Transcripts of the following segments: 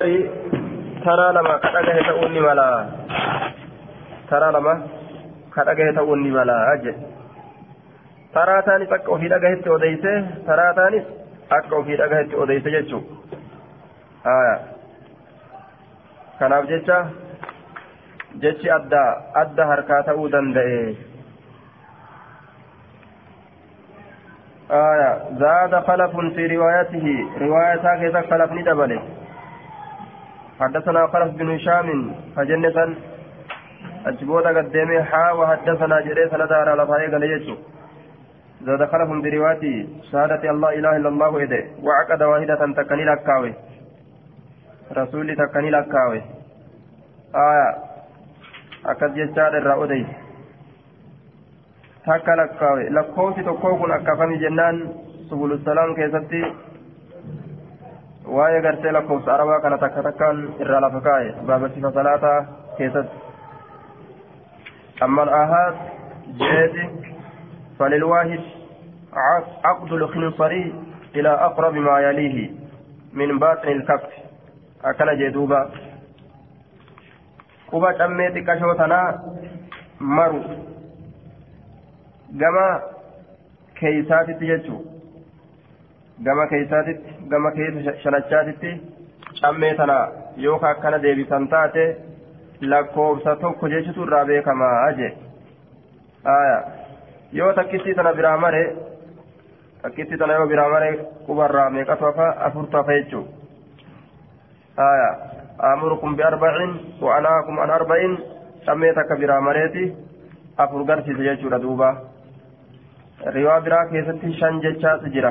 ترى لما كتجه تقولني ملا ترى لما كتجه تقولني ملا أجل ترى ثاني تكو في دجه توديته ترى ثاني أكو في دجه توديته جتشو كان أبجتشا جتشي أدى حركات أودن ده زاد خلف في روايته روايتها كذا خلف ندبله حدثنا خلف بن هشام فجنة أجبودا قدامي وحدثنا جريس ندار على فايق ليجو زاد خلف بروايته شهادة الله إله إلا الله إده وعقد واحدة تكني لكاوي رسولي تكني لكاوي أكد جتشار الرأودي takka lakkaawe lakkoofsi tokkoo kun akkafami jennaan subulu salaam keessatti waa'ee gartee lakkoofsa arabaa kana takka takkaan irraa lafa kaa'e baabarsifa salaataa keessatti amma al-ahaad jeeti falilwaahid عقد الخنصري إلى أقرب ما يليه من باطن الكف أكل جدوبا قبة أميتي كشوتنا مرو gama keeysaatitti jechuun gama keeysaatitti gama keessa shanachaatitti cammee tana yookaan akkana deebisan taate lakkoofsa tokko jechuutu irraa beekamaa jee yoo takkittii tana biraa mare takkittii tana yoo biraa mare qubarraa meeqatu hafa afurtu hafa jechuun amurukum bi arba'in wa anaakum an arba'in cammee takka biraa mareeti afur garsiise jechuudha duuba. riwaa biraa keessatti shan jechaatu jira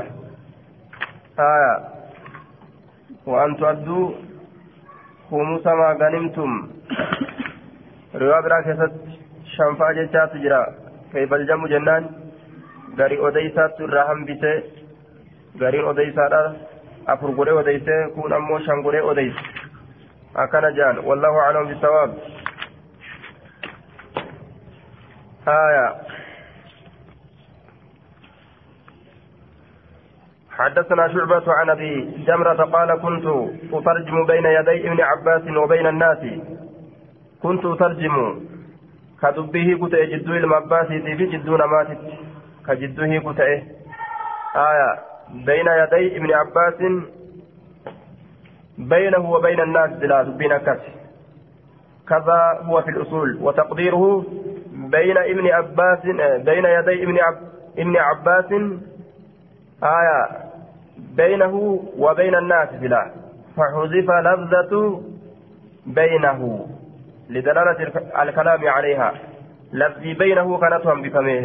waan tu'adduu khumusa maa ganimtum riwaa biraa keessatti shanfaa jechaatu jira kayfa aljamu jennaan gari odeysaattu irraa hambise gariin odeysaadha afur godhee odeyse kun ammoo shan godhee odeyse akkana jaan wallahu a'lam bisawaab حدثنا شعبة عن أبي جمرة قال كنت أترجم بين يدي ابن عباس وبين الناس كنت أترجم كدبه كتئ جدو المعباس في جدو نماتت كجدوه كتئ بين يدي ابن عباس بينه وبين الناس بلا دبين كت كذا هو في الأصول وتقديره بين ابن عباس بين يدي ابن عباس بينه وبين الناس بلا فحذف لفظة بينه لدلالة الكلام عليها لفظي بينه كانتهم بفمه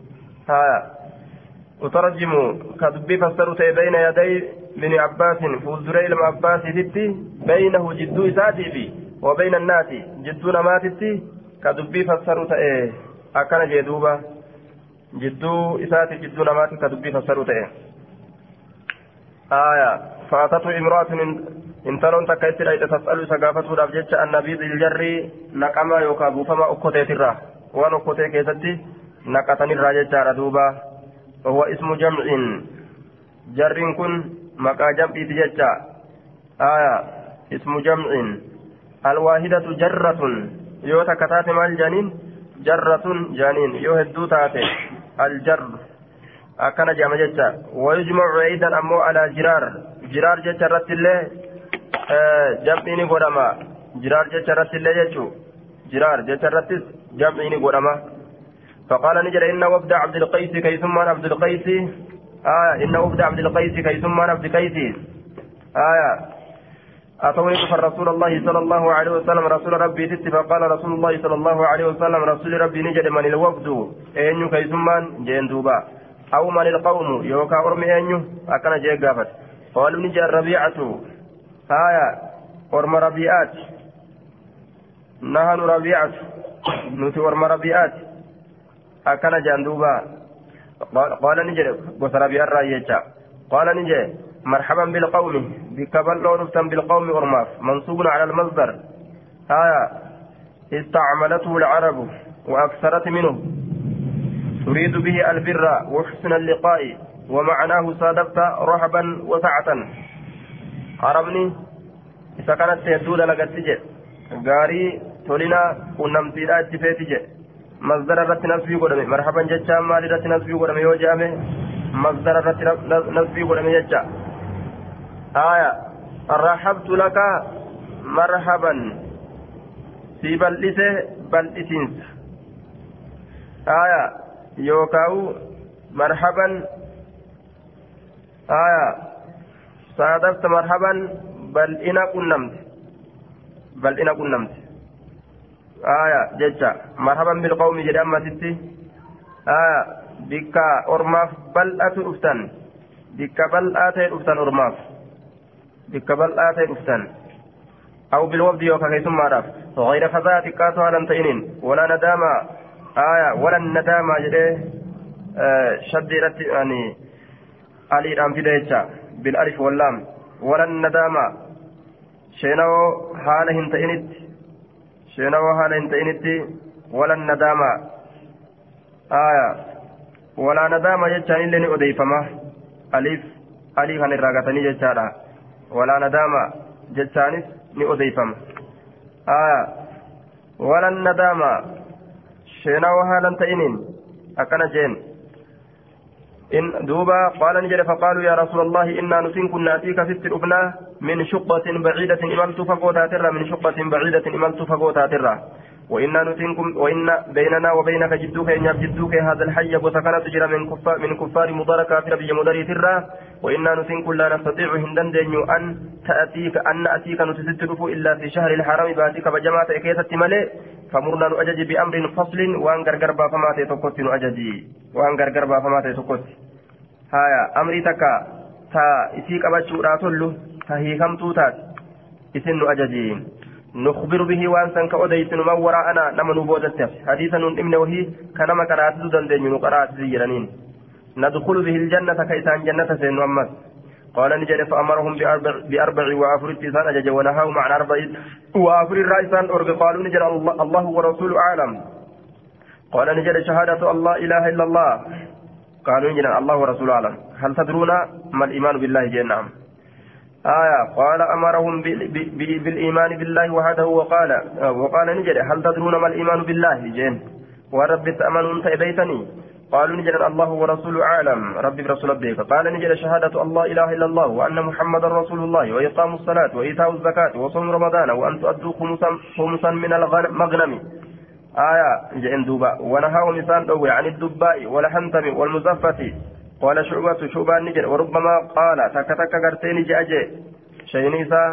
وترجم كذب فسرت بين يدي ابن عباس فوزري لما عباس ستي بينه جدو ساتي وبين الناس جدو نماتي كذب فسرت أكن جدوبا جدو إساتي جدو نماتي كذب فسرت فأتته امرأة انتلون تكيت رأيت تسأل سقافته رابجتش النبي ذي الجري نقما يوكابو فما أكتت الراه وان أكتت كيستي نقتني الراجة ردوبا وهو اسم جمع جر كن مكا جمع تجتش اسم جمع الواحدة جرة يو تكتات مال جانين جرة جانين يو هدو تاتي الجر أكن جامع جتا ويجمع أيضا أمو على جرار جتا رت الله جمعيني قرما جرار جتا رت الله يجو جرار جتا رت جمعيني قرما فقال نجر إن وفد عبد القيس كيثم عبد القيس إن وفد عبد القيس كيثم عبد القيس أتوني رسول الله صلى الله عليه وسلم رسول ربي تت فقال رسول الله صلى الله عليه وسلم رسول ربي نجد من الوفد أين كيثم جندوبا أو من القوم يوكا أرمي أنيو أكن جي قافت قالوا نجي الربيعة أرم ربيعات نهن ربيعة نتي أرم ربيعات أكن جندوبا قال نجي بس ربيع الرأيجا قال نجي مرحبا بالقوم بكبل لو نفتن بالقوم أرماف منصوب على المصدر استعملته العرب وأكثرت منه تريد به البر وحسن اللقاء ومعناه صادفت رحبا وسعة عربني إذا كانت تهدود لقتجة غاري تولينا ونمتي لا اتفاتجة مصدر الرت نسبي قدمي مرحبا جتشا مالي رت نسبي قدمي وجامي مصدر الرت نسبي قدمي جتشا آية رحبت لك مرحبا في بلسه بلسينس آية يوكاو مرحبا آية صادفت مرحبا بل إنا كنمت آية ججا مرحبا بالقوم جدام ما تتي آية بكا أرماف بل أترفتن بكا بل أترفتن أرماف بكا بل أترفتن أو بالوفد يوكا كيسم معرف غير خزات كاتها لم تئنين ولا ندامة آية ولا الندامة جده شدرت يعني علي رام في ديتشا بالألف واللام ولا الندامة شينو حالهم تئنت ولا الندامة آية ولا ندامة جتشان اللي أضيفما ألف كان الراقتني جتشارا ولا ندامة جتشانس أضيفما آية ولا الندامة شينو حالا تئنين أكنا جين إن دوبا قال نجد فقالوا يا رسول الله إنا نسين كنا فيك ست الأبناء من شقة بعيدة إملت فقوتا ترى من شقة بعيدة إملت فقوتا ترى وإن بيننا وبينك جدوك إن جدوك هذا الحي وسكن تجرى من كفار مضر كافر بي مضري ترى وإنا نسين كلا نستطيع هندن دينيو أن نأتيك نتستلف إلا في شهر الحرام باتك بجماعة إكيسة ملئ فمرنا نؤجج بأمر فصل وأن غرغربا فما تتوكت نؤججي وأن غرغربا فما تتوكت هايا أمري تكا تا إسيك أبجو راتلو فهي كم توتات إسن نؤججي نخبر به وأنسان كأوديس من وراءنا نمن بودته حديثا من وهي كنما قرأت دندن قرأت زيرانين ندخل به الجنة كيسان جنة سين محمد قال نجد فأمرهم بأربع وأفر اتسان أجج ونهاهم عن أربع وأفر الرئيسان أرق قالوا نجد الله ورسوله أعلم قال نجد شهادة الله إله إلا الله قالوا نجد الله ورسوله أعلم هل تدرون ما الإيمان بالله جنام قال أمرهم بالإيمان بالله وحده وقال نجد هل تدرون ما الإيمان بالله جن ورب تأمنون تأبيتني قالوا نجد الله ورسوله أعلم ربي برسول ربك قال نجد شهادة الله إله إلا الله وأن محمد رسول الله وإقام الصلاة وإيتاء الزكاة وصوم رمضان وأن تؤدوا خمسا من المغنم جئن دوبا ونهاهم لسان دوي عن الدباء والحنتم والمزفة قال شعبة نجد وربما قال تكتك قرتين جأجي شينيسا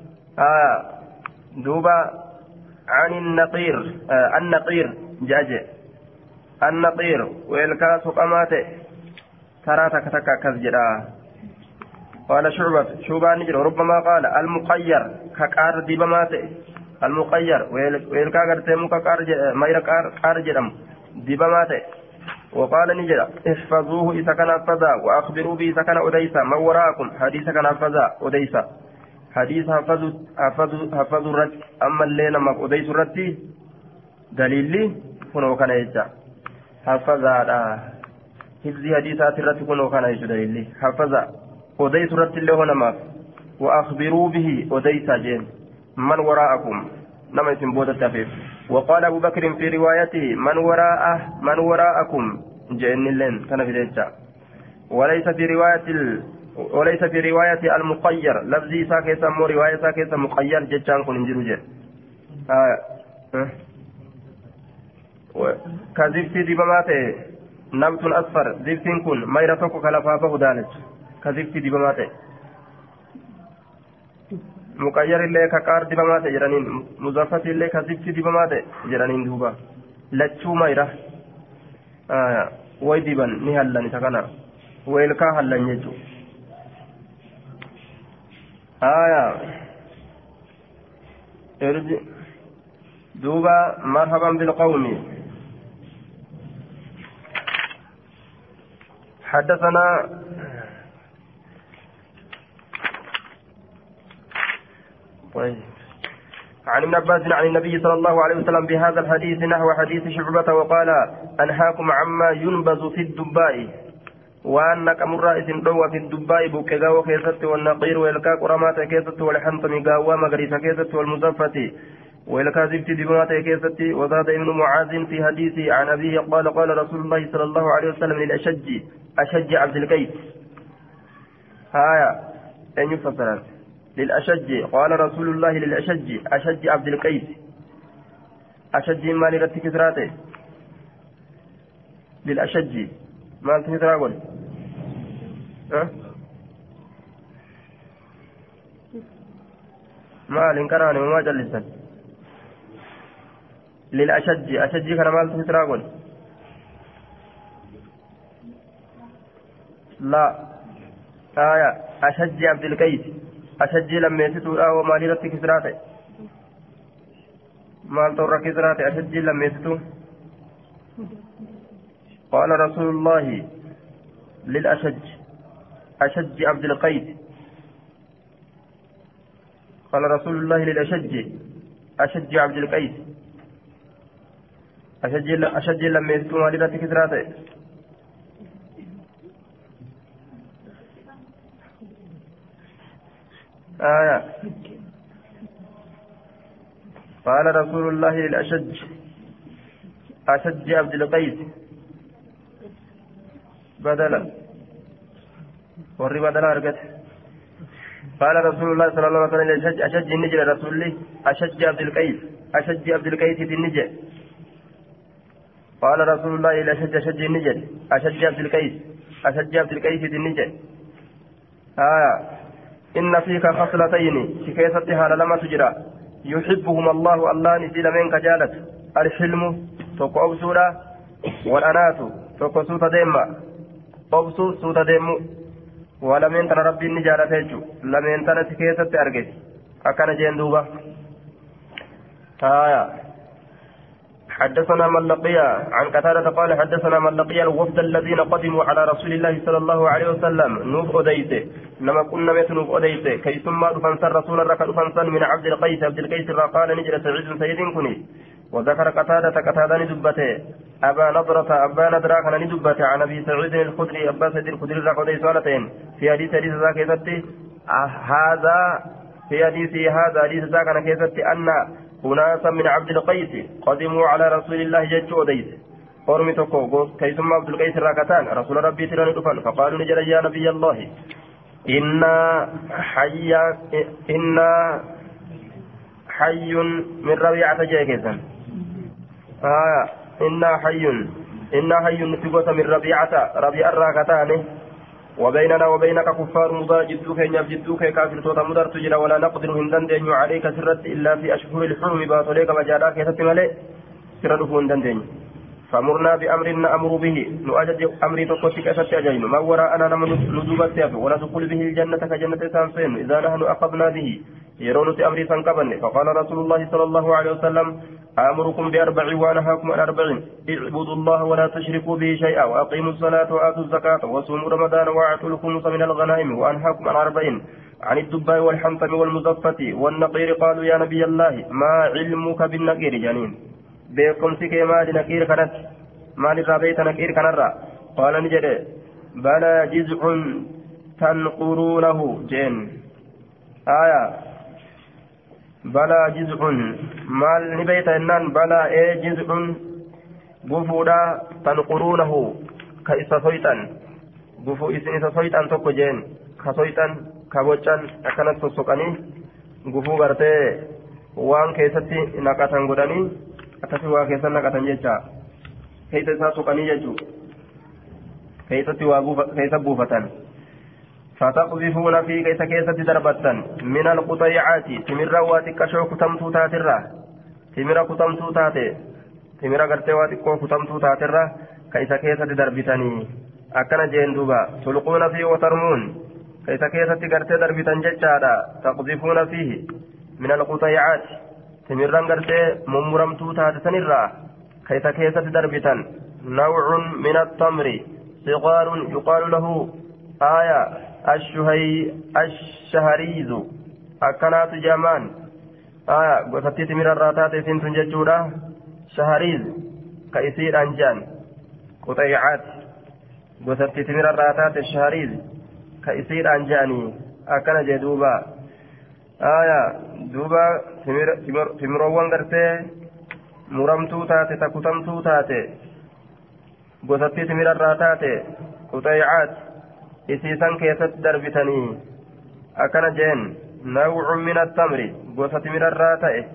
دوبا عن النقير جأجي النقير والكاس قماته ترى تكتك كزجرا قال شعبة نجد وربما قال المقير كقار ديبماته المقير ويلكا غرتي مكا قار جدم ديبماته وقال نجد احفظوه إذا كان فذا وأخبروا به إذا كان أديسا من وراءكم حديث كان فذا أديسا حديث حفظوا الرد أما الليل ما أديس الرد دليلي كنو كان يجا حفظا حفظي حديثات الرد كنو كان يجا دليلي حفظا أديس الرد اللي هنا ما وأخبروا به أديسا جين من وراءكم نما اسم بود التفيف وقال أبو بكر في روايته من وراءكم جئن اللين كان في ذلك وليس في رواية المقير لفظي ساكي سمو رواية ساكي سمو مقير جتشان كن انجلو جي كذبتي دبماته نبت الأصفر ذبتين كن ما يرفق خلفافه دالج كذبتي دبماته مقير اللي كقار دبماته جرانين مزفت اللي كذبتي دبماته جرانين دوبا لتشو ميرا ويدبن نهلا نتكنا ويلكا هلا نجو ارجع دوبا مرحبا بالقوم حدثنا عن ابن عباس عن النبي صلى الله عليه وسلم بهذا الحديث نحو حديث شعبة وقال أنهاكم عما ينبذ في الدباء وأن كمرة إسن دوا في الدباء بوكيغا وكيست والنقير والكا قرامات كيست والحنطم قاوى مغريسا كيست والمزفة والكا زبت دبمات كيست وزاد ابن معاذ في حديث عن أبيه قال رسول الله صلى الله عليه وسلم أشج عبد القيس أن يفسر للأشج قال رسول الله أشج عبد القيس أشج ما لرتك كسراته للأشج ما تكسرا قول ما لنكراني وما جلسا أشج كان ما تكسرا قول لا أشج عبد القيس أشج لما يستوى وما لرتك كسراته ما تورا كسراته أشج لما يستوى قال رسول الله أشج عبد القيس قال رسول الله أشج عبد القيس أشج لما يستوى لذات كسراته قال رسول الله أشج عبد القيس بدلا وري بدلا أرقت قال رسول الله صلى الله عليه وسلم أشج النجل رسول الله أشج عبد القيس النجل قال رسول الله إلى أشج النجل أشج عبد القيس النجل إن فيك خصلتين شكيستها لما تجرى يحبهما الله نسيل منك جالت الحلم تقو سورة والأنات تقو سوطة ديما أبسو سوطة ديمو ولمن ترى ربي النجارة تيجو لمن ترى سكيسة أرجس أكان جندوبة حدثنا من لقي عن قتادة قال حدثنا من لقي الوفد الذين قدموا على رسول الله صلى الله عليه وسلم نوف أديته لما كنا نوف أديته كي ثم أفنسن رسول الركض أفنسن من عبد القيس قال نجل سعيد كني وذكر قتادة ندبته أبا نضرة كان ندبته عن أبي سعيد الخدري أبا سعيد الخدري رقدي سؤالتين في حديث ذاك يزتي هذا في حديث ذاك أنا كيزتي أن أناسا من عبد القيس قدموا على رسول الله جج أديس قرمي تقوقو كي ثم عبد القيس راكتان رسول ربي تراني دفن فقالوا نجل يا نبي الله إنا حي من ربيعة جاكزا إنا حي نتقوت من ربيع الراكتان وبيننا وبينك كفار مضى جدوك يبجدوك كافر توتا مدر تجرى ولا نقدر هندن عليك سرت إلا في أشهر الحرم باطليك مجالاك يتتملي سرده هندن فمرنا بأمر نأمر به نؤجج أمري تقوتك أسد أجين ما وراءنا ندوب السيف ولا تقول به الجنة كجنة سانسين إذا نحن أخذنا به يرون أمري سنقبن فقال رسول الله صلى الله عليه وسلم آمركم بأربع وأنهاكم عن 4 اعبدوا الله ولا تشركوا به شيئا وأقيموا الصلاة وآتوا الزكاة وصوموا رمضان وآتوا الخمس من الغنائم وأنهاكم عن 4 عن الدباء والحنطم والمزفة والنقير قالوا يا نبي الله ما علمك بالنقير جنين بكم سكي ما لنقير كانت ما لرابيت نقير كنرا قال نجد بلى جزع تنقرونه جن بلا جزء مال نبيت إنان بلا جزء بفودا تنقرونه كإسا بفو إسا صيطان توكو جين كصيطان كبوچان أكنت تسوكاني بفو غرتي وان كيستي نقاتن غداني أكسي وان كيسا نقاتن جيشا كيسا سوكاني جيشو كيسا بوفتان فتقذفون في كيسة دربة من القطيعات تمر واتكشو كتمتو تاترا تمر كتمتو تاتي تمر قرتي واتكو كتمتو تاترا كيسة دربتني أكن جندوبا تلقون فيه وترمون كيسة قرتي دربتن ججادا تقذفون فيه من القطيعات تمر قرتي ممرمتو تاتسنرا كيسة دربتن نوع من التمر صغار يقال له الشهريز أكنات جامان قصتي تمر الراتات سنتن ججورا شهريز كيسير أنجان قطيعات قصدت تمر الراتات الشهريز كإسير أنجاني أكن جدوبا دوبا تمروان قرتي مرمتو تاتي تكتمتو تاتي قصدت تمر الراتات قطيعات إسيسان كيست دربتني أكن جين نوع من التمر قصدت تمر الراتات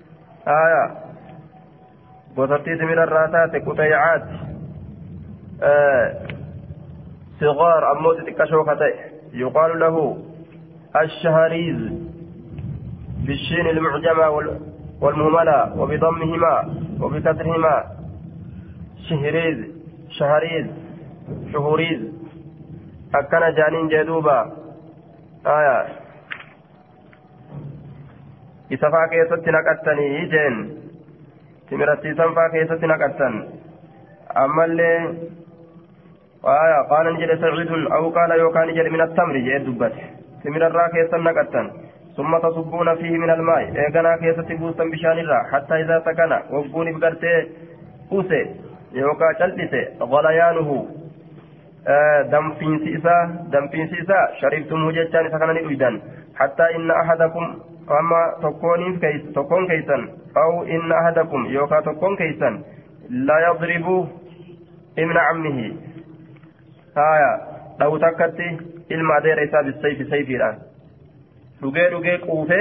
قصدت تمر الراتات قطيعات صغار أموت تكشوكتي يقال له الشهريز بالشين المعجمة والمهملة وبضمهما وبكسرهما شهريز شهريز شهوريز أكن جانين جدوبا إسفا كيست نقتني جين تمرتي سنفا كيست نقتن أما اللي قال نجد سعيد أو قال يوكان نجد من التمر جئ دبت تمر الرا كيسا نقتن ثم تصبون فيه من الماء إيقنا كيسا تبوسا بشان الرا حتى إذا سكن وقوني بقرتي أوسي يوكا چلتسي غليانه دمفين سيسا شربتم جتان سكنني أيضا حتى إن أحدكم أما تكون كيسا أو إن أحدكم يوكا تكون كيسا لا يضرب ابن عمه لو تكتي ilma adeera isaa bisayfiidhaan dhugee quufee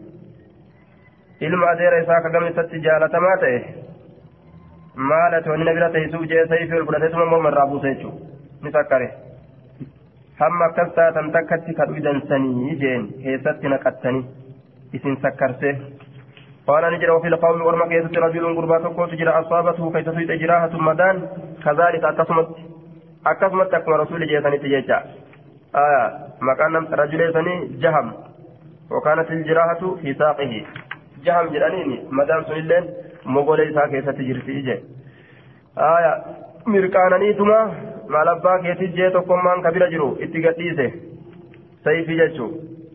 ilma adeera isaa kagamissatti jaalatamaa ta'e maala toonni bira teessuu jee sayfii ol fudhateetuma morma irraa buuse jechuudha ni sakkare hamma akkas taatan takkatti kadhu idansanii jeen keessatti naqattanii isin sakkarsee قال نجر وفي القوم ورمى كيست رجل قربا تجرى أصابته كي تصيد جراحة مدان كذلك أكسمت أكما رسول جيساني تجيجا مكان رجل ثاني جهم وكانت الجراحة في ساقه جهم جرانيني مدام سنلين مغولي ساكي ستجرسي مركانني ثم ما لبا كيتي جيتو كمان كبير جرو اتقديسه سيفي جيتشو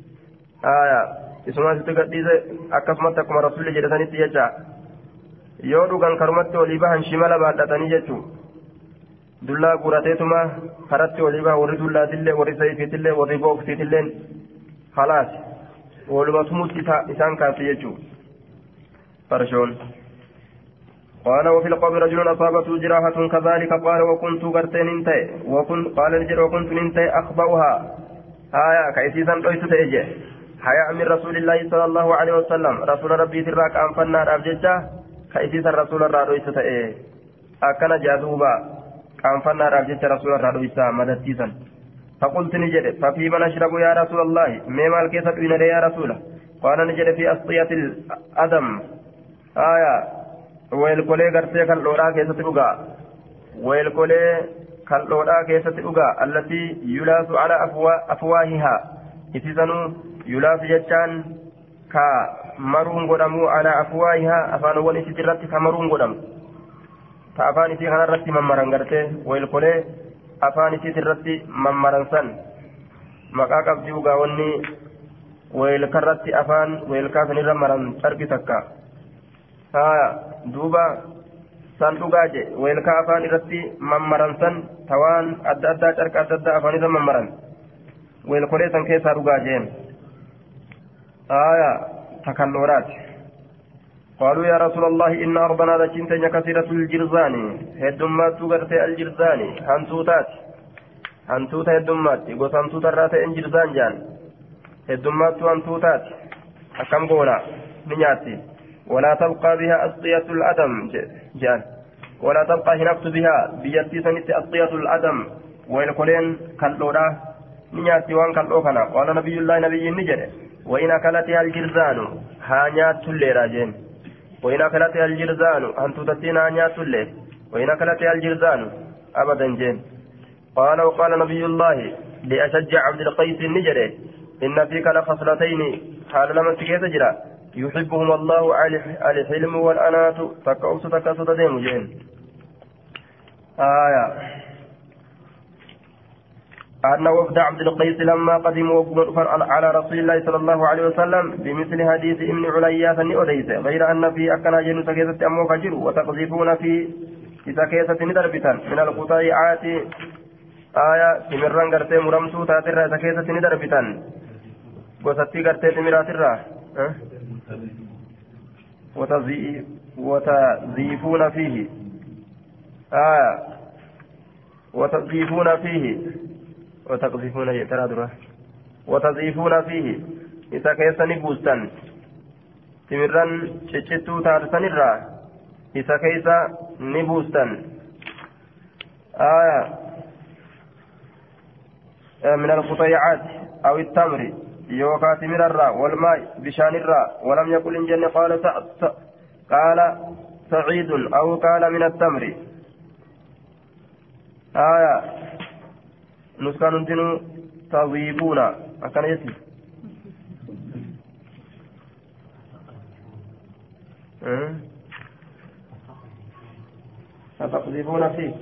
isuma sitti gadhiise akkasumatti akkuma rasuulli jedhatanitti jecha yoo dhugan karumatti olii bahan shimala baadhatanii jechuu dullaa guurateetuma karatti olii bahan warri dullaatillee warri sayfiitillee warri booksiitillee halaas walumatuumutti isaan kaase jechuu farshoon قال وفي القوم رجل أصابته جراحة كذلك قال وكنت قرتين انتهي قال نجد وكنت انتهي أخبأها كيسيسا قيس تأجي حياء من رسول الله صلى الله عليه وسلم رسول ربي تراك أنفنا رابججة كيسيس الرسول الرادويسة أكن جاذوبا أنفنا رابججة رسول الرادويسة مدتيسا فقلت نجد ففيما نشرب يا رسول الله مما الكيسة بنا يا رسول قال نجد في أسطية الأدم ويلكولي غرسي كاللورا كيسة بقى ويلكولي كاللورا كيسة بقى التي يلاس على أفواهها إتسانو يلاف جتان كمرون قدمو على أفواهها أفان ونسي ترتي كمرون قدم فأفان سي خنا رتي ممران غرتي ويلقولي أفان سي ترتي ممران سن مقا قبدي وغاوني ويلكرتي أفان ويلكافن رمران تركي تكا دوبا سن دوغاجي ويلكا أفان رتي ممران سن توان أدى ترك أدى أفان رمران ويلقولي سن كيسا دوغاجين تكلورات قالوا يا رسول الله إن أرضنا لجنتين كثيرة الجرزان هدمات تغرت الجرزان هنتوت هدمات يقول هنتوت الرات الجرزان جان هدمات هنتوتات أكم قولا بنياتي ولا تبقى بها أسقية الأدم جان ولا تبقى هنفت بها بيتي سنت أسقية الأدم ويلقلين كالورا بنياتي وان كالوكنا قال نبي الله نبي النجر وإن أكلتها الجرزان هانيات الليراجين وإن أكلتها الجرزان أن تتتين هانيات الليل وإن أكلتها الجرزان أبدا جين قال وقال نبي الله لأشجع عبد القيس النجري إن فيك لخصلتين حال لمن تكيت جرا يحبهم الله الحلم والأنات تكأوس تكأس تديم جين أن وفد عبد القيس لما قدموا على رسول الله صلى الله عليه وسلم بمثل حديث ابن عليا فنئليس غير أن في أكنا جن سكيسة أمو فجر وتقذفون في سكيسة ندربتا من القطيعات آية تمران قرتي مرمتو تاترا تكيسة ندربتان قصتي قرتي تمراترا وتزيفون فيه وتقذفون فيه وتقذفون يترادرا وتزيفون فيه إذا كيسة نبوستان تمران تشتو تاتسنرا إذا كيسة نبوستان من القطيعات أو التمر يوكا تمر الراء والماء بشان الراء ولم يقل إن جن قال سعيد أو قال من التمر نسكن تنو تضيبون أكن يتي فتقذفون فيه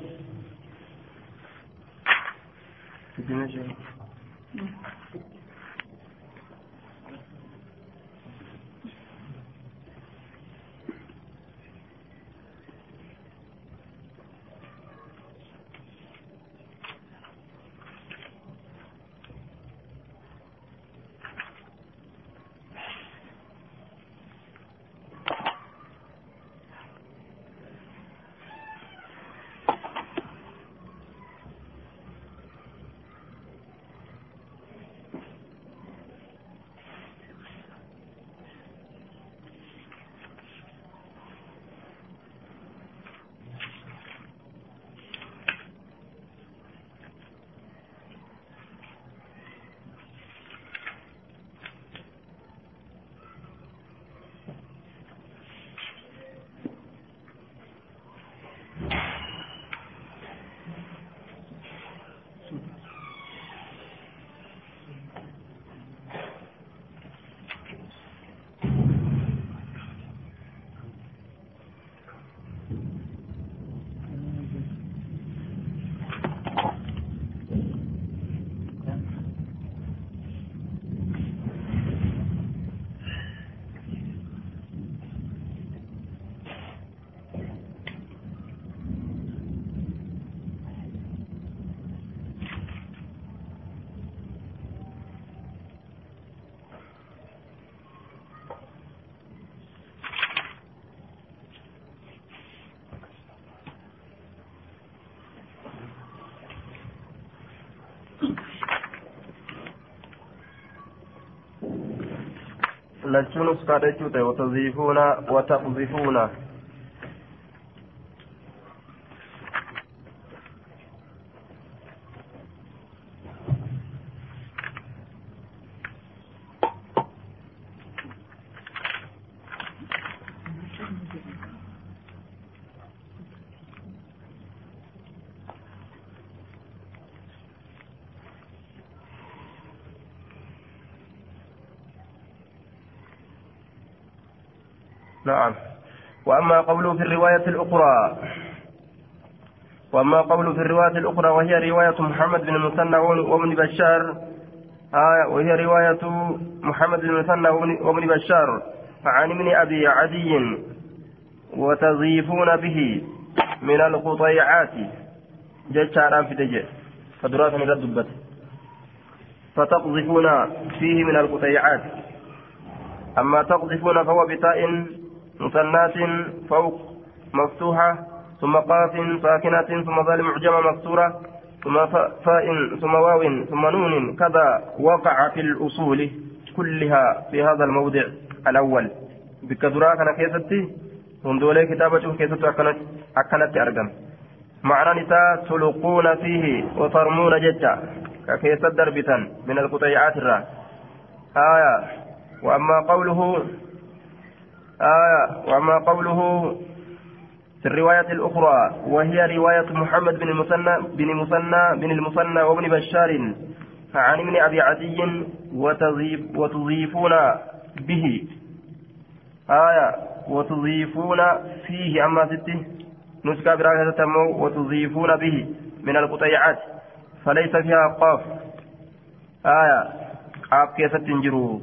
لجون سكادتشوت وتضيفون وتقذفون نعم. وأما قوله في الرواية الأخرى وهي رواية محمد بن المثنى وابن بشار وهي رواية محمد بن المثنى وابن بشار عن ابن أبي عدي وتضيفون به من القطيعات جشارا في دجى فدراسة من الدبت فتقذفون فيه من القطيعات. أما تقذفون فهو بتاء مثنات فوق مفتوحة ثم قاف ساكنة ثم ظل معجمة مكسورة ثم فاء ثم واو ثم نون كذا وقع في الأصول كلها في هذا الموضع الأول بكدرا كان كيستي هندولي كتابة كيستي أكنت أرقم معنى نساء تلقون فيه وترمون جتا ككيست دربتا من القطيعات وأما قوله في الرواية الأخرى وهي رواية محمد بن المثنى وابن بشار عن ابن أبي عدي وتضيفون به وتضيفون فيه أما ستة نسكا براكة تمو وتضيفون به من القطيعات فليس فيها قاف قاف كيسة تنجروا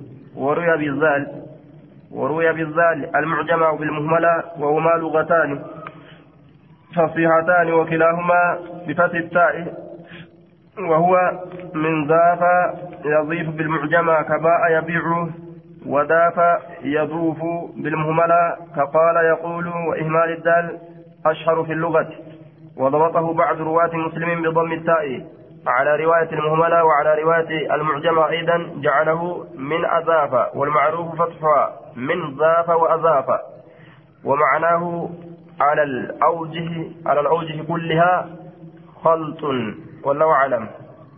وروي بالذال المعجمة بالمهملة وهما لغتان فصيحتان وكلاهما بفتح التاء وهو من ذاف يضيف بالمعجمة كباء يبيع وذاف يضوف بالمهملة كقال يقول وإهمال الدال أشهر في اللغة وضبطه بعض رواة مسلم بضم التاء على رواية المهملة وعلى رواية المعجمة أيضا جعله من أذاف والمعروف فتحها من ذاف وأذاف ومعناه على الأوجه كلها خلط والله أعلم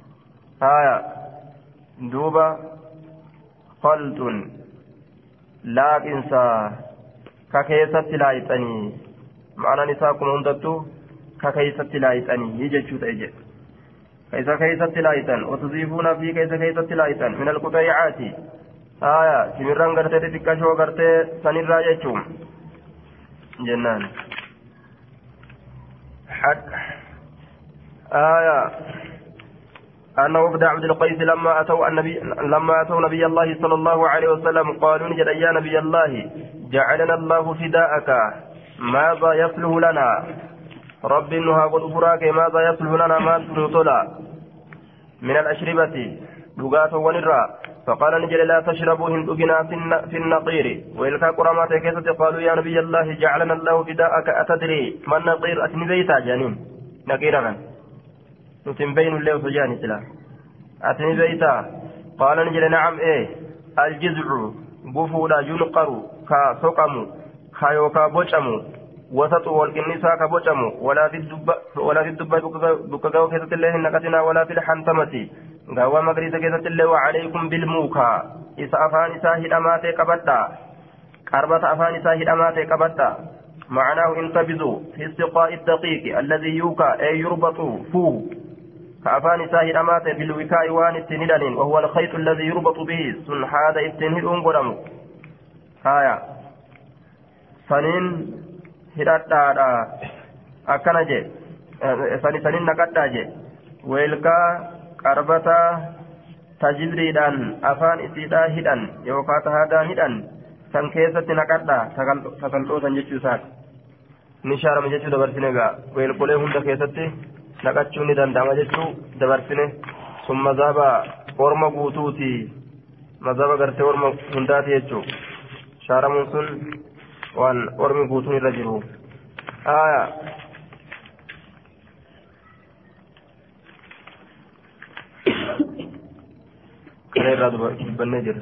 دوبا خلط لكن ككيست لا يتني معنى نساكم هندتو ككيست لا يتني يجتشو تيجي كيست لا يتن وتضيفون في كيست لا يتن من القطيعات سمران قرتي تكاشو قرتي سنرى يجتشو جنان حق أن وفد عبد القيس لما أتوا نبي الله صلى الله عليه وسلم قالوا نجد يا نبي الله جعلنا الله فداءك ماذا يصلح لنا رب إنها قد فراك ماذا يصلح لنا ما نطلع من الأشربة لغات ونرى فقال نجد لا تشربوا هندقنا في النقير وإلكا قرامات كيسة قالوا يا نبي الله جعلنا الله فداءك أتدري ما النقير أتنبيتا جانين نقيرا نتنبين الله سجاني سلا أتنبيتا قال نجد نعم الجزع بفولا ينقر كسقم كيوكا بوشم وسط والكنيسة كبوشم ولا في الدبة بكغاو كيسة الله نقتنا ولا في الحنتمة غاوى مغريسة كيسة الله وعليكم بالموكا إسا أفان إساهد أماتي كبتا قربة أفان إساهد أماتي كبتا معناه انتبذوا في استقاء الدقيق الذي يوكا أي يربط فوه كأفان ساهد أماتي بالوكاء وان التنهدن وهو الخيط الذي يربط به سنحاد التنهدن قدم سنين هداتا أكنجي سنين نكتاجي ويلكا قربتا تجبريدان أفان إسيدا هدن يوكا تهادا هدن san keessatti naqadha sagaltoo san jechuu isaati ni shaarama jechuu dabarsine gaa weelkolee hunda keessatti naqachuun ni danda'ama jechuu dabarsine sun mazaaba orma guutuuti mazaaba gartee orma hundaati jechuu shaaramuun sun waan ormi guutuun irra jiru kana irraa dubbannee jira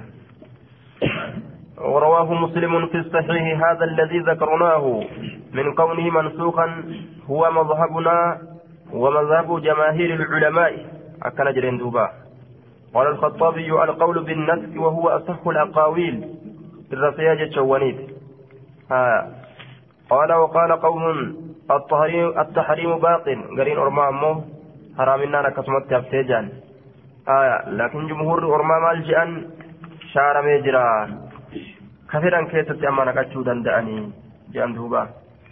ورواه مسلم في الصحيح هذا الذي ذكرناه من كونه منسوخا هو مذهبنا ومذهب جماهير العلماء أكن جرين دوبا قال الخطابي القول بالنسك وهو أصح الأقاويل الرصياجة شوانيت قال وقال قوم التحريم باطل قرين أرمامه حرامنا لكسمت تفتيجان لكن جمهور أرمام الجأن شار ميجران كثيرا كيست أما نكتشو دندأني جان دوبا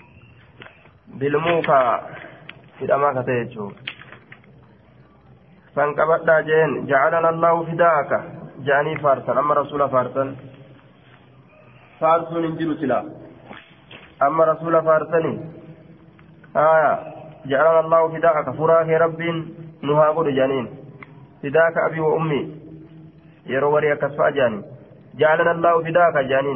بالموكا في الأماكة تيجو فانقبضنا جين جعلنا الله فداك جاني فارسا أما رسول فارسا فارسون انجلو سلا أما رسول فارسني جعلنا الله فداك فراك رب نهاقود جانين فداك أبي وأمي يروري كسفا جاني جعلنا الله فداك جانين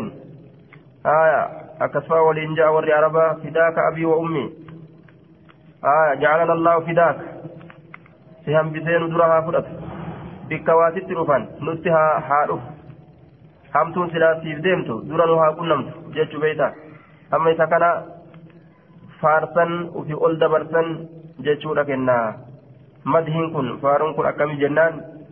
أكسفا والإنجاء والرعربة فداك أبي وأمي جعلنا الله فداك سهم بسين درها فرط بكواتت رفان نتها حارف همتون سلاسيف ديمتو درنها قنمت جيتشو بيتا أما إذا كان فارسا وفي أول دبرسا جيتشو لكنا مدهن كن فارن كن أكمي جنان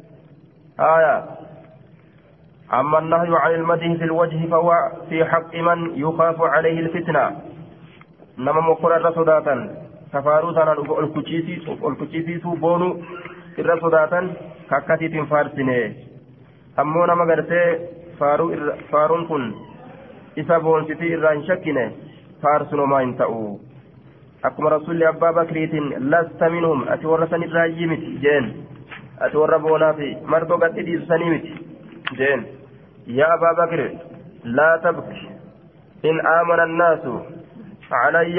أما النهي عن المدح في الوجه فهو في حق من يخاف عليه الفتنة نما مقرر صداتا كفاروتا الكتشيسي بونو إر صداتا كاكاتي فارسيني أمو نما غرتي فارون كن إسا بونسيتي إران شكيني فارسنو ما ينتأو أكما رسول أبا بكريت لست منهم أتورسني الراجيمت جين أتوربونا في مردو قد إديس سنيمت جين يا أبا بكر لا تبكي إن آمن الناس علي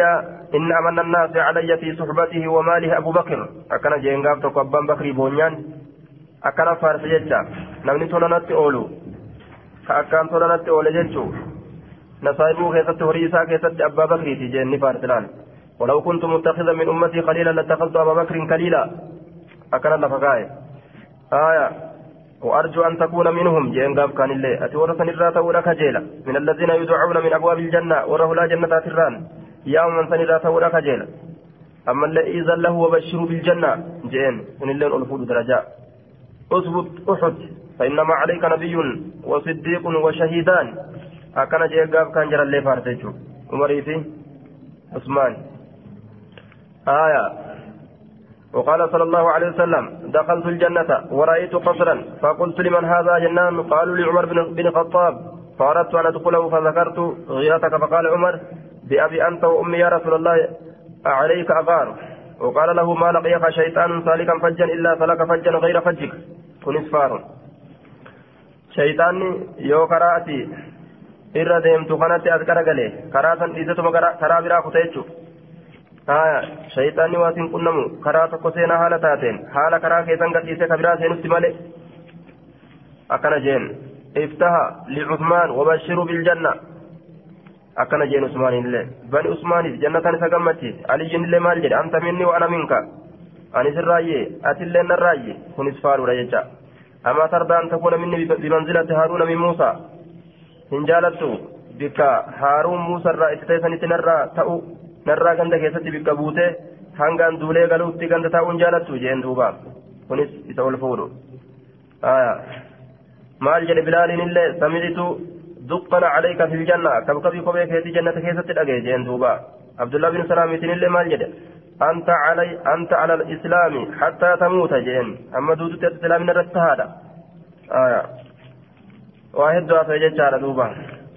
إن أمن الناس علي في صحبته وماله أبو بكر أكن جينغاف تقبان بكري بونيان أكن فارس جتا نمني تولنت أولو كأكان تولنت أولو جتشو نصايبو كيست وريسا كيست أبا بكري تجيني فارس الآن ولو كنت متخذا من أمتي خليلا لاتخذت أبا بكر خليلا أكن لفقاي آية وأرجو أن تكون منهم جينغاف كان الله أتورثني الرات ولك جيلا من الذين يدعون من أبواب الجنة وره لا جنة تران يا من سني الرات ولك جيلا أما الذي إذا له وبشروا بالجنة جين من اللين ألفود درجاء أثبت أحد فإنما عليك نبي وصديق وشهيدان أكن جينغاف كان جرى الله فارتجو عمريتي عثمان آية وقال صلى الله عليه وسلم دخلت الجنة ورأيت قصرا فقلت لمن هذا جنان قالوا لعمر بن الخطاب فأردت أن أدخله فذكرت غيرتك فقال عمر بأبي أنت وأمي يا رسول الله عليك أغار وقال له ما لقيك شيطان سالكا فجا إلا سلك فجا غير فجك كن إسفار شيطاني يو كراتي إرى ديمت خنت أذكر قلي كراتا إذا كرا برا ختيتشو شيطاني واتين كنمو كرا تقسينا حالة تاتين حالة كرا كيسان قتيسة كبرا سينستي مالي أكنا جين افتح لعثمان وبشروا بالجنة أكنا جين عثمان الله بني عثمان جنة سقمتي علي جن الله مالجد أنت مني وأنا منك أنا سرايي أتلين الرايي كن إسفار ريجا أما ترضى أن تكون مني بمنزلة هارون من موسى إن جالتو بك هارون موسى الرئيس تيسني تنرى تأو نرى كنت كيستي بك بوته هنغان دولي غلوتي كنت تاون جالتو جين دوبا كنس يتول فورو مال جل بلال الله سمعت دقنا عليك في الجنة كبكبي كبيك في جنة كيستي الأجي جين دوبا عبد الله بن سلام الله مال جل أنت على الإسلام حتى تموت جين أما دودت الإسلام نرست هذا واحد دعا فيجد على دوبا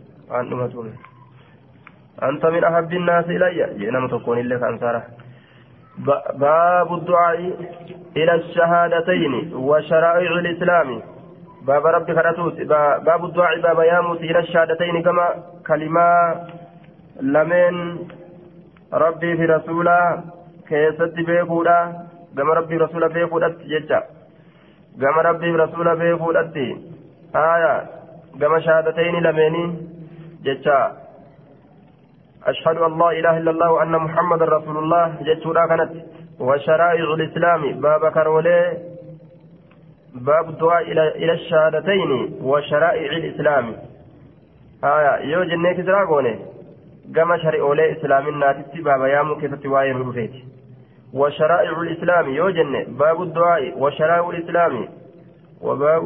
أنت من أحب الناس إلي جئنا متكون لك أنصاره باب الدعاء إلى الشهادتين وشرائع الإسلام باب ربي خرطوت باب الدعاء باب ياموت إلى الشهادتين كما كلمة لمن ربي في رسوله كيست بيقولا كما ربي رسوله بيقولا ججا كما ربي رسوله بيقولا آية كما شهادتين لمن ججا أشهد أن لا إله إلا الله وأن محمد رسول الله جتورا كانت وشرائع الإسلام باب كرولي باب الدعاء إلى الشهادتين وشرائع الإسلام يو جنة كسراغوني كما شرائع الإسلام الناتي باب يامو كيف تواير الرفيت وشرائع الإسلام يو جنة باب الدعاء وشرائع الإسلام وباب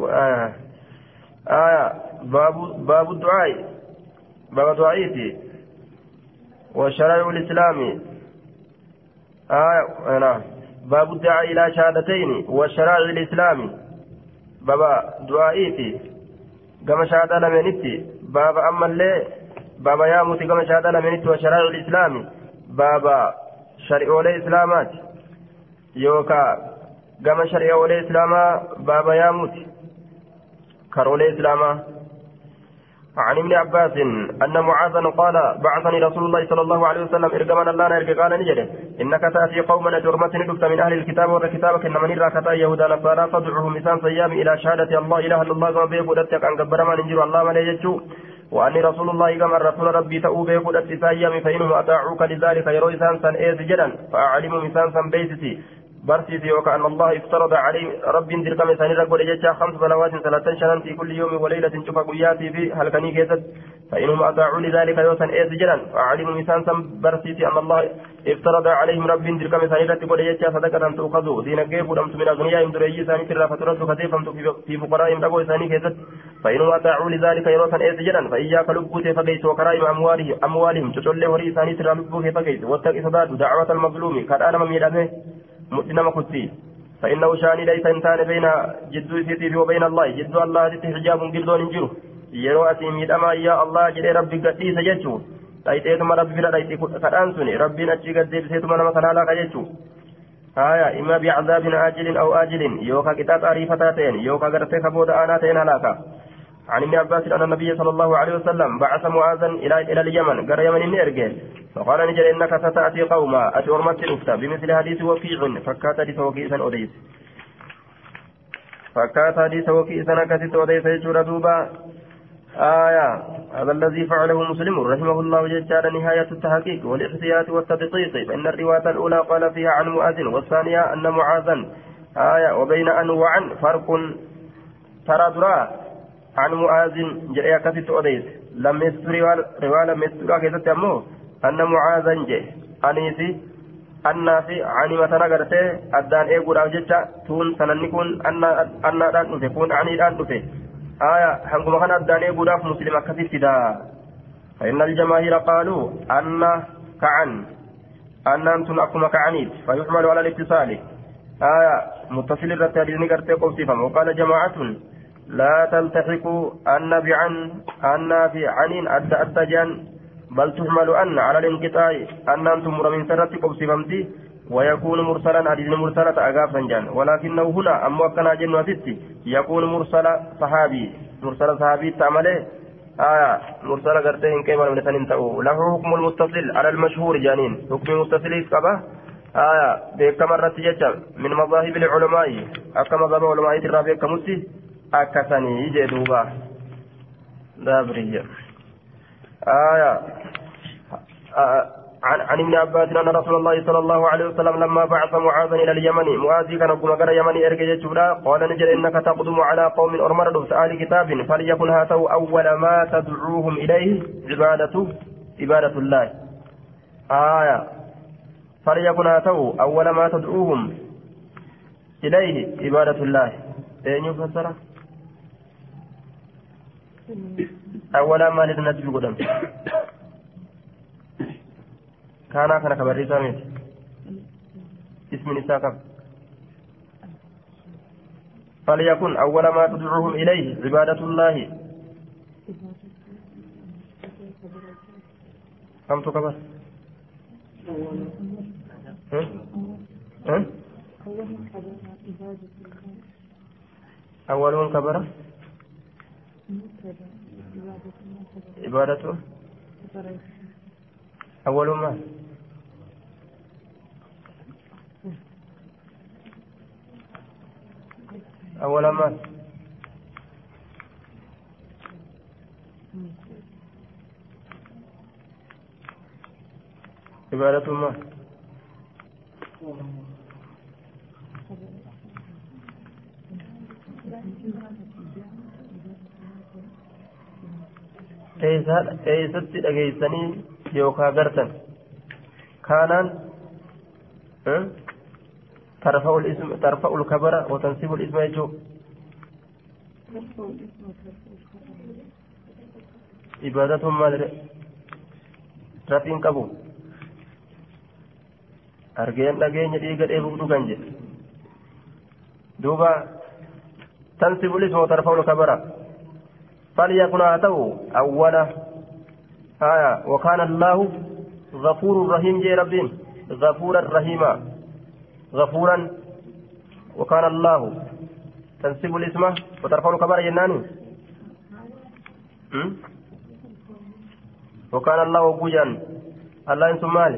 باب الدعاء باب دعائتي وشرائع الإسلام باب الدعاء إلى شهادتين وشرائع الإسلام بابا دعائتي كما شهادة لمنتي بابا أما اللي بابا ياموتي كما شهادة لمنتي وشرائع الإسلام بابا شريعة الإسلامات يوكا كما شريعة الإسلام بابا ياموتي كرول الإسلام عن ابن عباس أن معاذا قال بعثني رسول الله صلى الله عليه وسلم إرجمنا الله نرجع قال نجده إنك تأتي قوما جرمة ندفت من أهل الكتاب والكتاب إن من راكتا يهودا نصارى فادعوهم لسان صيام إلى شهادة الله إله إلا الله كما بيقولتك أن قبر ما ننجر الله ما ليجتشو وأني رسول الله كما الرسول ربي تأو بيقولت سيام فإنهم أطاعوك لذلك يروي سانسا إيز جدا فأعلموا مسانسا بيتتي برسيتي وكأن الله افترض عليه رب دركم ثاني رب ولجتا 5 صلوات 3 شهرا في كل يوم وليلة شوف قياتي في هل كان يكتب فإنهم أطاعوا لذلك يوسا إيزجلا فعلموا مسانسا برسيتي أن الله افترض عليهم رب دركم ثاني رب ولجتا صدقة تؤخذوا دين الجيب ولمت من أغنيائهم دريجي ثاني كرا فترد كثيفا في فقرائهم رب ثاني كتب فإنهم أطاعوا لذلك يوسا إيزجلا فإياك لبوت فقيت وكرائم أموالهم تتولي وري ثاني ترى لبوت فقيت واتق صداد دعوة المظلوم قد أنا مميلته مؤمن مكتي فإنه شاني ليس إنسان بين جدو سيتي وبين الله جدو الله جدو حجاب جلدون انجرو يرو أسيم يدما يا الله جدي ربي قدي سجدتو تايتيتما ربي بلا تايتي كتانسوني ربي نتشي قدي بسيتما نمسنا لا كجتو إما بعذاب آجل أو آجل يوكا كتاب عريفتاتين يوكا قرتك بود آناتين هلاكا عن ابن عباس أن النبي صلى الله عليه وسلم بعث معاذا إلى اليمن قال يمن نيرجع فقال نجل إنك ستأتي قوما أتورمت الأفتى بمثل حديث وكيع فكات حديث وكيع أوديس فكات حديث وكيع كثيت أوديس يجور دوبا هذا الذي فعله مسلم رحمه الله جل نهاية التحقيق والاحتياط والتدقيق فإن الرواية الأولى قال فيها عن مؤذن والثانية أن معاذا وبين أن وعن فرق ترى درا عن مؤذن جاء كثيت أوديس لم يستر رواية لم يستر كذا أمه أن معاذا جاء أنيسي النافي عني مثلا قرته أدان إيقود أو جتا تون سننكون أن أدان تكون عني الآن تفي حنكم كان أدان إيقود أف مسلم كثيت دا فإن الجماهير قالوا أن كعن أن أنتم أكما كعنيد فيحمل على الاتصال متصل الرتالين قرته قوسفا وقال جماعة لا تلتحقوا أن بعن أن في عنين أدى جان بل تحمل أن على الانقطاع أن أنتم من سرتكم سفمتي ويكون مرسلا حديث مرسلة أغافا جان ولكنه هنا أما كان جن وستي يكون مرسل صحابي تعمله مرسل قرتين كيما من سننتهو له حكم المتصل على المشهور جانين حكم المتصل كبه بكما رتجت من مذاهب العلماء أكما ذهب علماء الرابع كمسي أكثني جدوبا دابرية عن ابن عباس أن رسول الله صلى الله عليه وسلم لما بعث معاذا إلى اليمن معاذ كان قم قال يمني أرجع جولا قال نجل إنك تقدم على قوم أرمر سؤال كتاب فليكن هاتوا أول ما تدعوهم إليه عبادة الله فليكن هاتوا أول ما تدعوهم إليه عبادة الله أين يفسر أولا ما لدنجي قدام كان كبري سامي اسم نساء فليكن أول ما تدعوهم إليه عبادة الله كم تكبر أول كبر عبادته أول ما عبادة ما eessatti dhageessanii yookaan gartan kaanaan tarfa'u kabara watansibu isma jechuun ibaadatuun maalidha rafiin qabu argeen dhageenya dhiiga dheebuutu kan jedhe duuba tansibu isma watarfa'u kabara فليكن أتوا أولا وكان الله غفور رحيم جي ربين غفورا رحيما غفورا وكان الله تنسب الاسم وترفع الكبار جناني وكان الله بوجا الله انتم مالي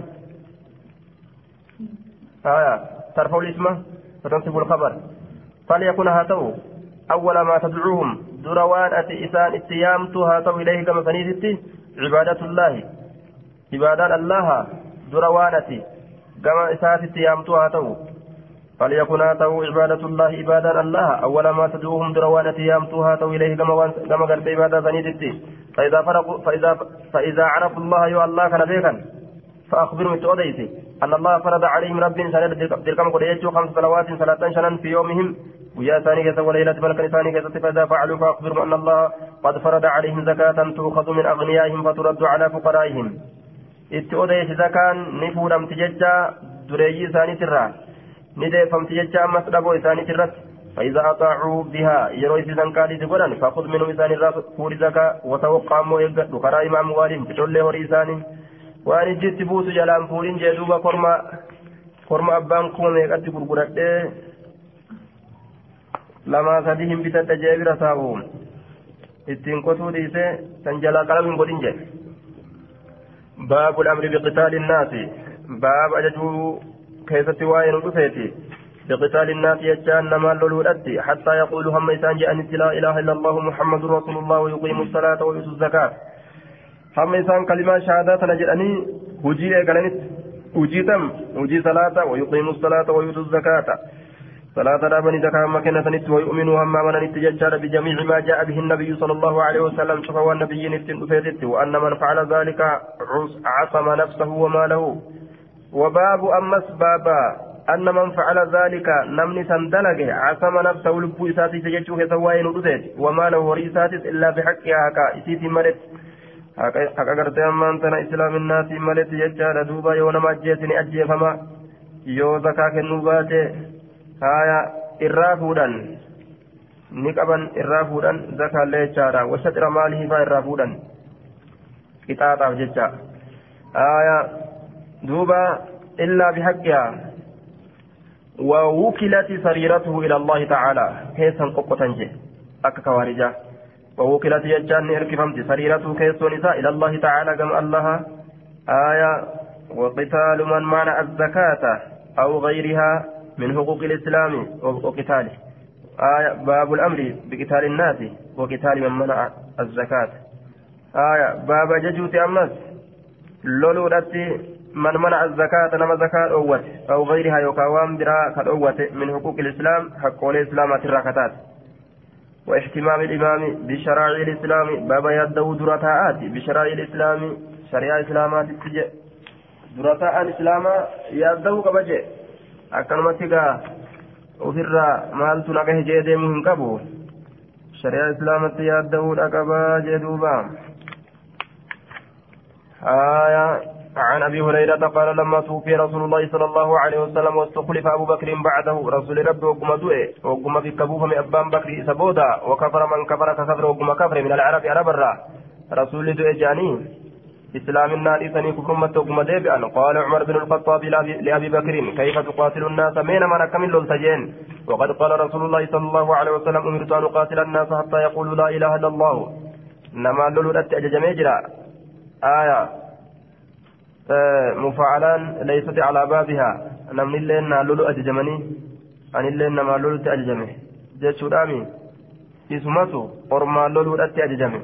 ترفع الاسم وتنسب الخبر فليكن هاتوا أول ما تدعوهم دروان أتي إسان اتيامتها تو إليه كما فنيدتي عبادة الله عبادة الله دروان أتي كما إسان اتيامتها تو فليكن تو عبادة الله عبادة الله أول ما تدعوهم دروان اتيامتها تو إليه كما قلت عبادة فنيدتي فإذا عرفوا الله يو الله كان بيكا فأخبروا متوديتي أن الله فرض عليهم رب سنة تلكم قد يجوا 5 صلوات صلاة شنا في يومهم ويا ثانية وليلة ملك ثانية فإذا فعلوا فأخبروا أن الله قد فرض عليهم زكاة تؤخذ من أغنيائهم فترد على فقرائهم اتؤديت زكاة نفورم تججا دريجي ثاني ترى ندفم تججا مسلبو ثاني ترى فإذا أطاعوا بها يروي سيزان كالي تقولن فخذ منهم ثاني فور زكاة وتوقع مويقات فقرائم أموالهم تقول له ريساني وأن جئت بوس جلام فورين جدوبا كرما أبان كومي قد تقول لما سديهم بتتجابر ساوهم ittiin qotuu dhiise san jalaa qalamin godhin jedhe باب الأمر بقتال الناس باب أججو كيست واين ودفيتي بقتال الناس يجان نما لولودتي حتى يقولوا هم إنسان جاء لا إله إلا الله محمد رسول الله ويقيم الصلاة ويؤتي الزكاة هم إنسان كلمة شهادات نجأني هجي قالنت هجيتم هجي صلاة ويقيم الصلاة ويؤتي الزكاة صلاة رابني زكاة مكنة نت ويؤمنوا هم من نتججر بجميع ما جاء به النبي صلى الله عليه وسلم شفوا النبي نتن وأن من فعل ذلك عصم نفسه وماله وباب أمس بابا أن من فعل ذلك نمني سندلقه عصم نفسه لبو إساتي تججوه سوائن ودثت وماله وريساتي إلا بحقها هكا إسيتي ملت haka gartee ammaan tana islaaminaatiin maletti jechaadha duuba yoo nama ajjeesini ajjeefama yoo zakaa kennuu baate haya irraa fuudhan ni qaban irraa fuudhan zakaallee jechaadha wasaxira maalihii faa irraa fuudhan qixaaxaaf jecha haya duuba illaa bihaqqihaa ووكلت سريرته إلى الله تعالى كيسا قبطا جه أكا كوارجا ووكلت يجان إركفمت سريرته كيسا نساء إلى الله تعالى كما الله آية وقتال من منع الزكاة أو غيرها من حقوق الإسلام وقتاله آية باب الأمر بقتال الناس وقتال من منع الزكاة آية باب ججوت أمس لولودتي من منع الزكاة نما زكاة أوت أو غيرها يقاوم برا كالأوت من حقوق الإسلام حق الإسلام الركعات واحتمام الإمام بشرائع الإسلام بابا يدو درتاءات بشرائع الإسلام شريعة الإسلامات درتاء الإسلام يدو كبجة أكلمتك وفر مالت نقه جيدي مهم كبو شريعة الإسلام يدو لكبا جدوبا آية عن أبي هريرة قال لما توفي رسول الله صلى الله عليه وسلم واستخلف أبو بكر بعده رسول ربه وقم دوئه وقم في كبوه من أبان بكر سبودا وكفر من كفر كفر وقم كفر من العرب عرب الرا رسول دوئه جاني إسلام النار ثني كفر مت وقم ديبئا قال عمر بن الخطاب لأبي بكر كيف تقاتل الناس مين من كمل للتجين وقد قال رسول الله صلى الله عليه وسلم أمرت أن أقاتل الناس حتى يقولوا لا إله إلا الله نما لولت أججميجرا آية مفعلان ليست على بابها نمن اللين لولو أججمني أن اللين نما لولو تأججمه جيشو دامي اسمته قرما لولو أججمه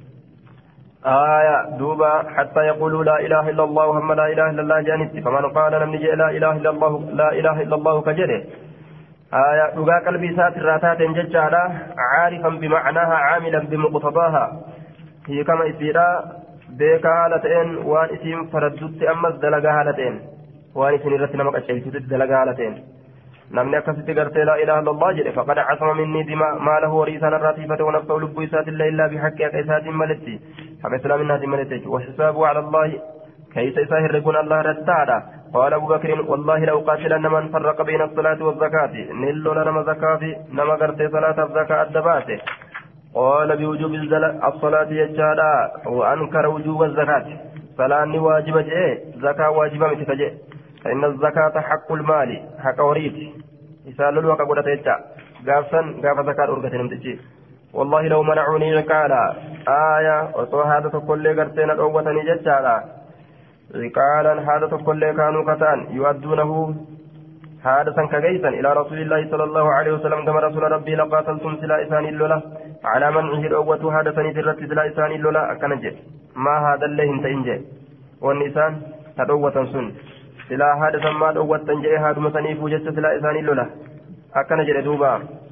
آية دوبا حتى يقولوا لا إله إلا الله هم لا إله إلا الله جانت فمن قال نمن جاء لا إله إلا الله لا إله إلا الله كجره آية لغا قلبي سات الراتات ججالا عارفا بمعناها عاملا بمقتضاها هي كما إسيرا beeka haala ta'een waan isiin faraddutti ammas dalagaa haala ta'een waan isin irratti nama qaceelchutti dalagaa haala ta'een namni akkasitti gartee laa ilaaha illallah jedhe faqad casama minnii dima maalahu horii isaan irraa tiifate wanafsahu lubbuu isaatillee illaa bihaqqi haqa isaatiin maletti haqa islaaminaatiin maletti wahisaabu cala allaahi كيس إساه الرجل الله رتادا قال أبو بكر والله لو قاتلن من فرق بين الصلاة والزكاة نلو لنا زكاة نما قرت صلاة الزكاة الدبات قال بوجوب الصلاة يجادا وأنكر وجوب الزكاة صلاة واجبة جاء زكاة واجبة متفجئ فإن الزكاة حق المال حق وريد يسأل الوقت قد تيجا قاف زكاة أرقة نمتجي والله لو منعوني ركالا آية وهذا كل قرتين الأوة نججالا ركالا هذا كل كانوا كتان يؤدونه حادثا كجيسا إلى رسول الله صلى الله عليه وسلم كما رسول ربي لقاتلتم سلا إسان اللولا على منعه الأوة حادثا نترت سلا إسان اللولا أكنجي ما هذا اللي انت إنجي والنسان تدوة سن سلا حادثا ما الأوة تنجي هذا مسنيف وجدت سلا إسان اللولا أكنجي دوبا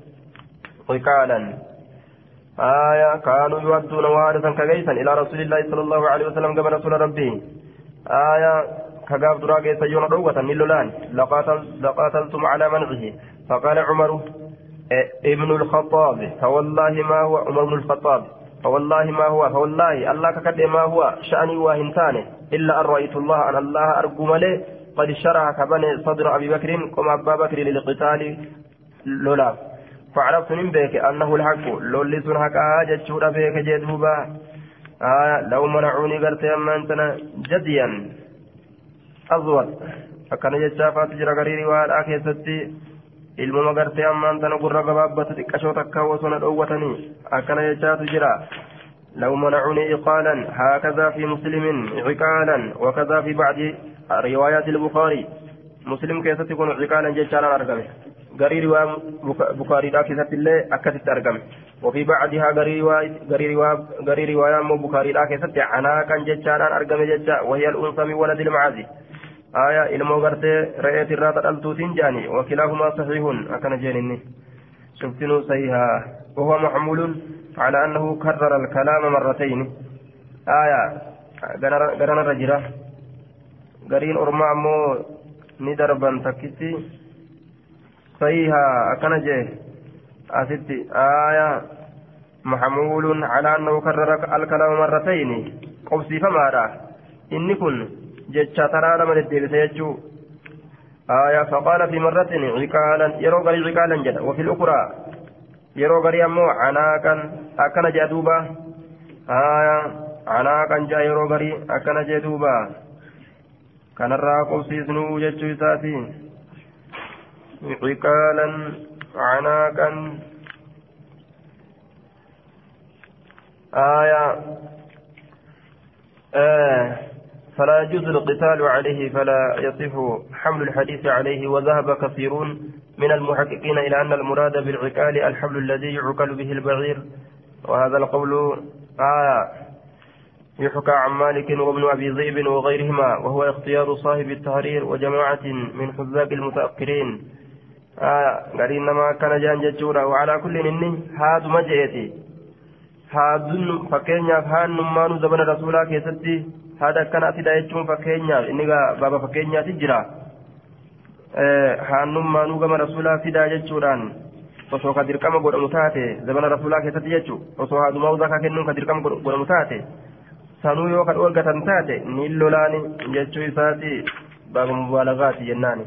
ركالا آية كانوا يؤدون حادثا كجيسا إلى رسول الله صلى الله عليه وسلم كما رسول ربي آية كقاب دراجة سيون روة نلولان لقاتلتم على منعه فقال عمر ابن الخطاب فوالله ما هو عمر بن الخطاب فوالله ما هو فوالله الله كقد ما هو شأني وهنتانه إلا أن رأيت الله أن الله أرجو ملئ قد شرح كبني صدر أبي بكر قم أبا بكر للقتال لولا فعرفت من بك أنه الحق لوليس حق جد شور بك جدوبا لو منعوني قلت يما أنتنا جديا أزود أكن جتشافات جرى قريري وآل آكي ستي ilmuma gartee ammaan tana gurra gabaabbatu xiqqashoo takka osoo na dhoowwatanii akkana jechaatu jira لو منعوني إقالا هكذا في مسلم عقالا وكذا في بعض روايات البخاري مسلم كيف تكون عقالا جيشانا أرقمه غري رواية بخاري لا كيف الله أكثت أرقمه وفي بعضها غري رواية بخاري لا كيف عناكا جيشانا أرقمه جيشا وهي الأنثى من ولد المعازي آية إلمو غرتي رأيت الراتة التوسين جاني وكلاهما صحيح أكن جاني شفتنو سيها وهو محمول على أنه كرر الكلام مرتين آية قرن الرجرة قرين أرمى مو ندربا تكتي سيها أكنجي أستي آية محمول على أنه كرر الكلام مرتين قبسي فمارا إني كن جتشا ترى لمن الدين سيجو آية فقال في مرة عقالا يرو قري عقالا جدا وفي الأخرى yeroo garii ammoo canaakan akkana jee duuba canaakan jaa yeroo garii akkana jee duuba kanarraa qubsiisnuu jechuu isaati ciqaalan canaakan فلا يجوز القتال عليه فلا يصح حمل الحديث عليه وذهب كثيرون من المحققين إلى أن المراد بالعقال الحبل الذي يعقل به البعير وهذا القول يحكى عن مالك وابن أبي ذئب وغيرهما وهو اختيار صاحب التحرير وجماعة من حذاق المتأخرين قالين ما كان جان جتورا وعلى كل إني هذا مجئتي هذا فكينيا هان نمان زمن رسولا كيستي هذا كان أتدا يجون فكينيا إني بابا فكينيا تجرا haannummaanuu gama rasuulaa fidaa jechuudhaan osoo ka dirqama godhamu taate zamana rasuulaa keessatti jechu osoo haadumaa zakaa kennuun ka dirqama godhamu taate sanuu yoo ka dhoorgatan taate ni lolaani jechuu isaati baaba mubaalagaati jennaani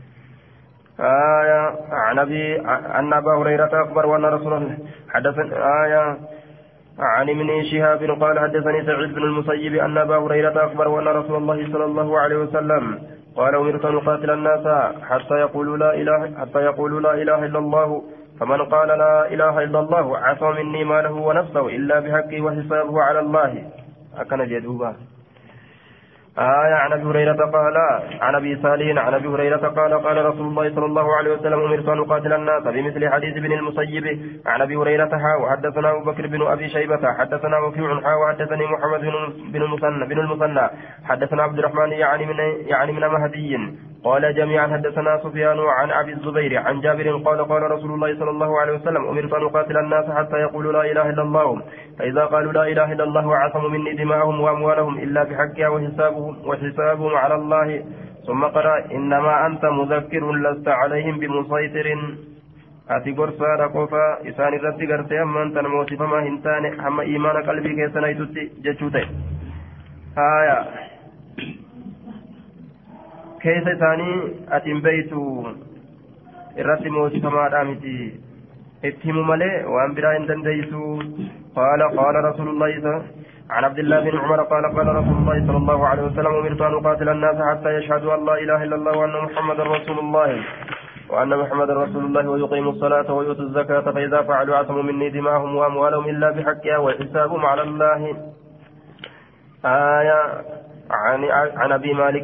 عن أبا هريرة أخبر وأن رسول الله حدثنا عن ابن شهاب قال حدثني سعيد بن المسيب أن أبا هريرة أخبر وأن رسول الله صلى الله عليه وسلم قال أمرت أن أقاتل الناس حتى يقولوا لا إله إلا الله فمن قال لا إله إلا الله عصى مني ماله ونفسه إلا بحقه وحسابه على الله أكن جدوبا عن أبي هريرة قال عن أبي صالح عن أبي هريرة قال رسول الله صلى الله عليه وسلم أمرت أن أقاتل الناس بمثل حديث ابن المسيب عن أبي هريرة وحدثنا أبو بكر بن أبي شيبة حدثنا وكيع وحدثني محمد بن المثنى حدثنا عبد الرحمن يعني من مهدي قال جميعا حدثنا سفيان عن أبي الزبير عن جابر قال رسول الله صلى الله عليه وسلم أمرت أن أقاتل الناس حتى يقولوا لا إله إلا الله فإذا قالوا لا إله إلا الله عصموا مني دماءهم وأموالهم إلا بحقها وحسابهم على الله ثم قرأ إنما أنت مذكر لست عليهم بمسيطر أتي قرصا رقوفا إسان الرد قرصي أما أنت نموت فما هنتان أما إيمان قلبي كيسنا يتوتي جتشوتي كيس ثاني أتم بيتو الرد موت فما دامتي اتهم ملي وأن براين دنديسو قال رسول الله عن عبد الله بن عمر قال رسول الله صلى الله عليه وسلم أمرت أن أقاتل الناس حتى يشهدوا أن لا إله إلا الله وأن محمدا رسول الله ويقيموا الصلاة ويؤتوا الزكاة فإذا فعلوا عصموا مني دماءهم وأموالهم إلا بحقها وحسابهم على الله عن أبي مالك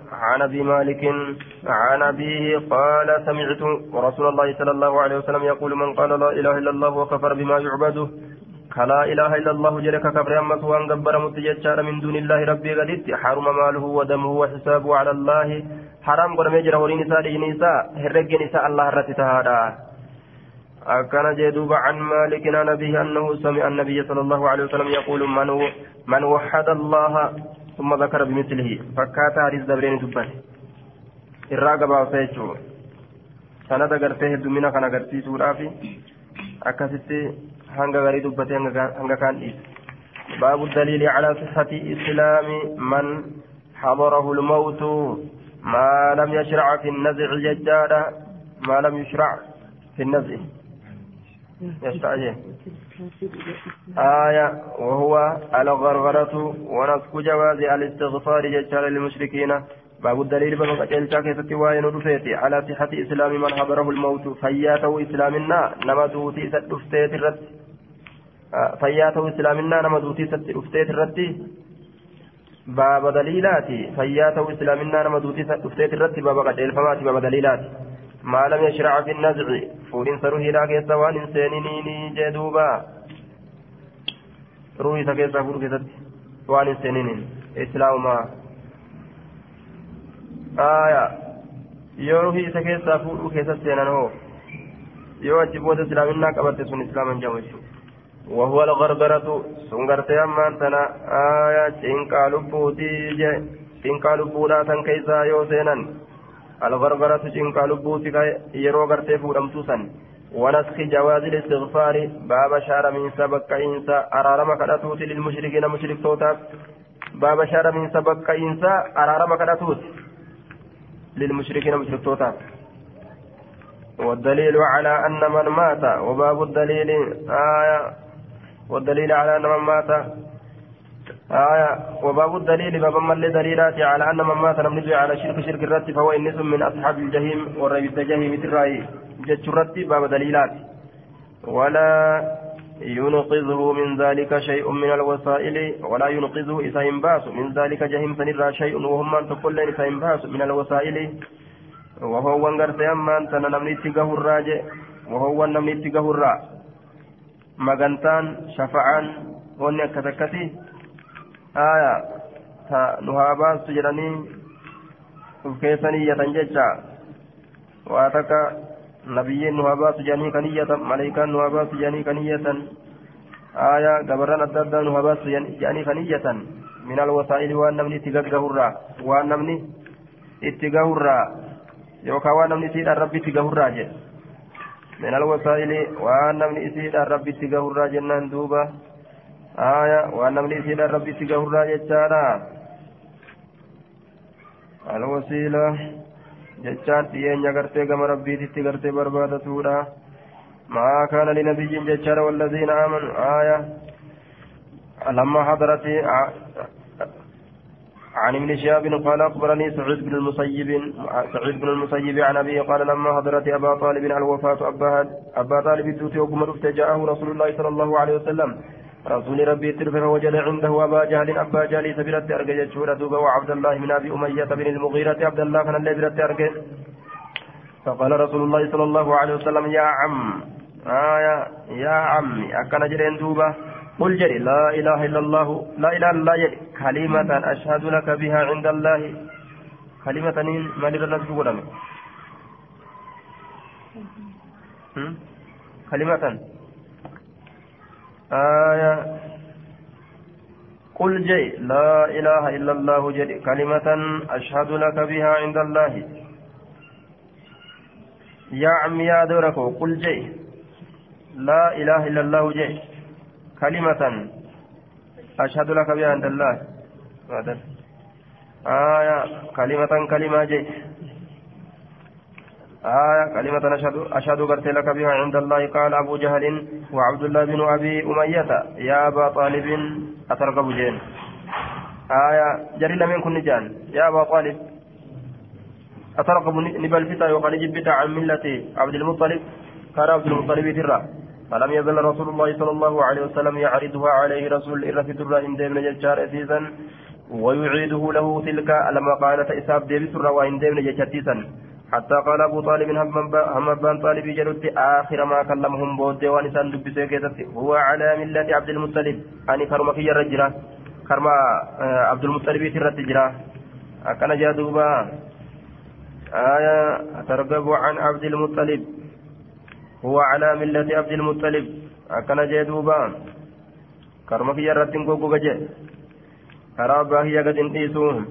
عن أبيه قال سمعت رسول الله صلى الله عليه وسلم يقول من قال لا إله إلا الله وكفر بما يعبده لا إله إلا الله جلك كفر أمس وأن جبر متججار من دون الله ربي قدت حرم ماله ودمه وحسابه على الله حرام قرم يجرى ورين نساء هرق نساء الله رتتهادا أكان جدوب عن مالك عن أبيه أنه سمع النبي صلى الله عليه وسلم يقول من وحد الله ثم ذكر بمثله فكات حديث دبرين دبان الراقب وسيجو سنة قرته الدمينة كان قرتي سورة في أكاسيتي hanga garii dubbate hanga kaan dhiise baabu daliili calaa sixati islaami man xadarahu lmawtu maa lam yashrac fi nnazci jechaadha maa lam yushrac fi nnazci وهو الغرغرة ونسك جواز الاستغفار جشار للمشركين باب الدليل باب قتلتا كيست وين رفيتي على صحة إسلام من حضره الموت فياته إسلامنا نمدوتي ستفتيت الرد فياته إسلامنا نمدوتي ستفتيت الرد باب دليلاتي فياته إسلامنا نمدوتي ستفتيت الرد باب قتل فماتي باب دليلاتي ما لم يشرع في النزع فورين سروه لاك يستوان سينيني جدوبا روحي سكيسا فور كيست وان سينينين إسلام ما yoo ruhii isa keessaa fuudhuu keessatti seenan hoo yoo achi booda islaaminaa qabatte sun islaaman jamuchi وهو الغرغرة سنغرت يمان تنا تنقى لبوتي تنقى لبولا تنكيسا يوسينا الغرغرة تنقى لبوتي يرو غرتي فورمتوسا ونسخ جواز الاستغفار باب شار من سبك إنسا أرارم كراتوت للمشركين مشرك توتاب باب شار من سبك إنسا أرارم كراتوت للمشركين مشركوتا والدليل على أن من مات وباب الدليل والدليل على أن من مات وباب الدليل باب من لدليلات على أن من مات لم نجي على شرك الرد فهو إنس من أصحاب الجحيم والرب الجحيم تراي جت الرد باب دليلات ولا ينقذه من ذلك شيء من الوسائل ولا ينقذه إذا ينباس من ذلك جهنم سنرى شيء وهم أن تقول إذا ينباس من الوسائل وهو أنقر سيما أنت نمني تقه الراجع وهو نمني تقه الراء مغنتان شفعان وني كتكتي نهابا سجراني وكيساني يتنججا واتك نبيين نهابا سجاني كنية ملائكة نهابا سجاني كنية قبران الدردة نهابا سجاني كنية من الوسائل وان نمني تقه الراء وان نمني اتقه الراء يوكا وان نمني سيد الرب اتقه الراء من الوسائل وان نمني سيد الرب اتقه الراء جنان دوبا وان نمني سيد الرب اتقه الراء جتانا الوسيلة جتان تيين يغرتي كما ربي تغرتي بربادتودا ما كان لنبي جتان والذين آمنوا لما حضرت عن ابن شهاب قال أخبرني سعيد بن المسيب عن أبيه قال لما حضرت أبا طالب الوفاة أبا طالب توتي وكما جاءه رسول الله صلى الله عليه وسلم رسول ربي ترفع وجد عنده أبا جهل أبا جهل سبيلت أرجع شهورة دوبا وعبد الله من أبي أمية بن المغيرة عبد الله كان الذي برت أرجع فقال رسول الله صلى الله عليه وسلم يا عم يا عمي أكن جرين دوبا قل جري لا إله إلا الله لا إله إلا الله كلمة أشهد لك بها عند الله كلمة ما لنا تقول كلمة قل جي لا إله إلا الله جري كلمة أشهد لك بها عند الله يا عمي يا دوركو قل جي لا إله إلا الله جي كلمة أشهد لك بها عند الله كلمة جي كلمة أشهد قرت لك بها عند الله قال أبو جهل وعبد الله بن أبي أمية يا أبا طالب أترقب جين جري لمن كن جان يا أبا طالب أترقب نبال فتا وقال جبت عن ملة عبد المطلب قال عبد المطلب ترى فلم يزل رسول الله صلى الله عليه وسلم يعرضها عليه رسول الرفيق الرحيم دائما ججار أسيسا ويعيده له تلك لما قالت إساب ديبس الروائن دائما ججتيسا حتى قال أبو طالب هم بان طالب جلت آخر ما كلمهم بود وانسان دبسي كيست هو على ملة عبد المطلب أني كرمك يا الرجرة كرما عبد المطلب ترت الجرة أكن جادوبا ترغب عن عبد المطلب هو على ملة عبد المطلب أكن جادوبا كرمك يا رتين كوكو جي كرابا هي قد انتيسوهم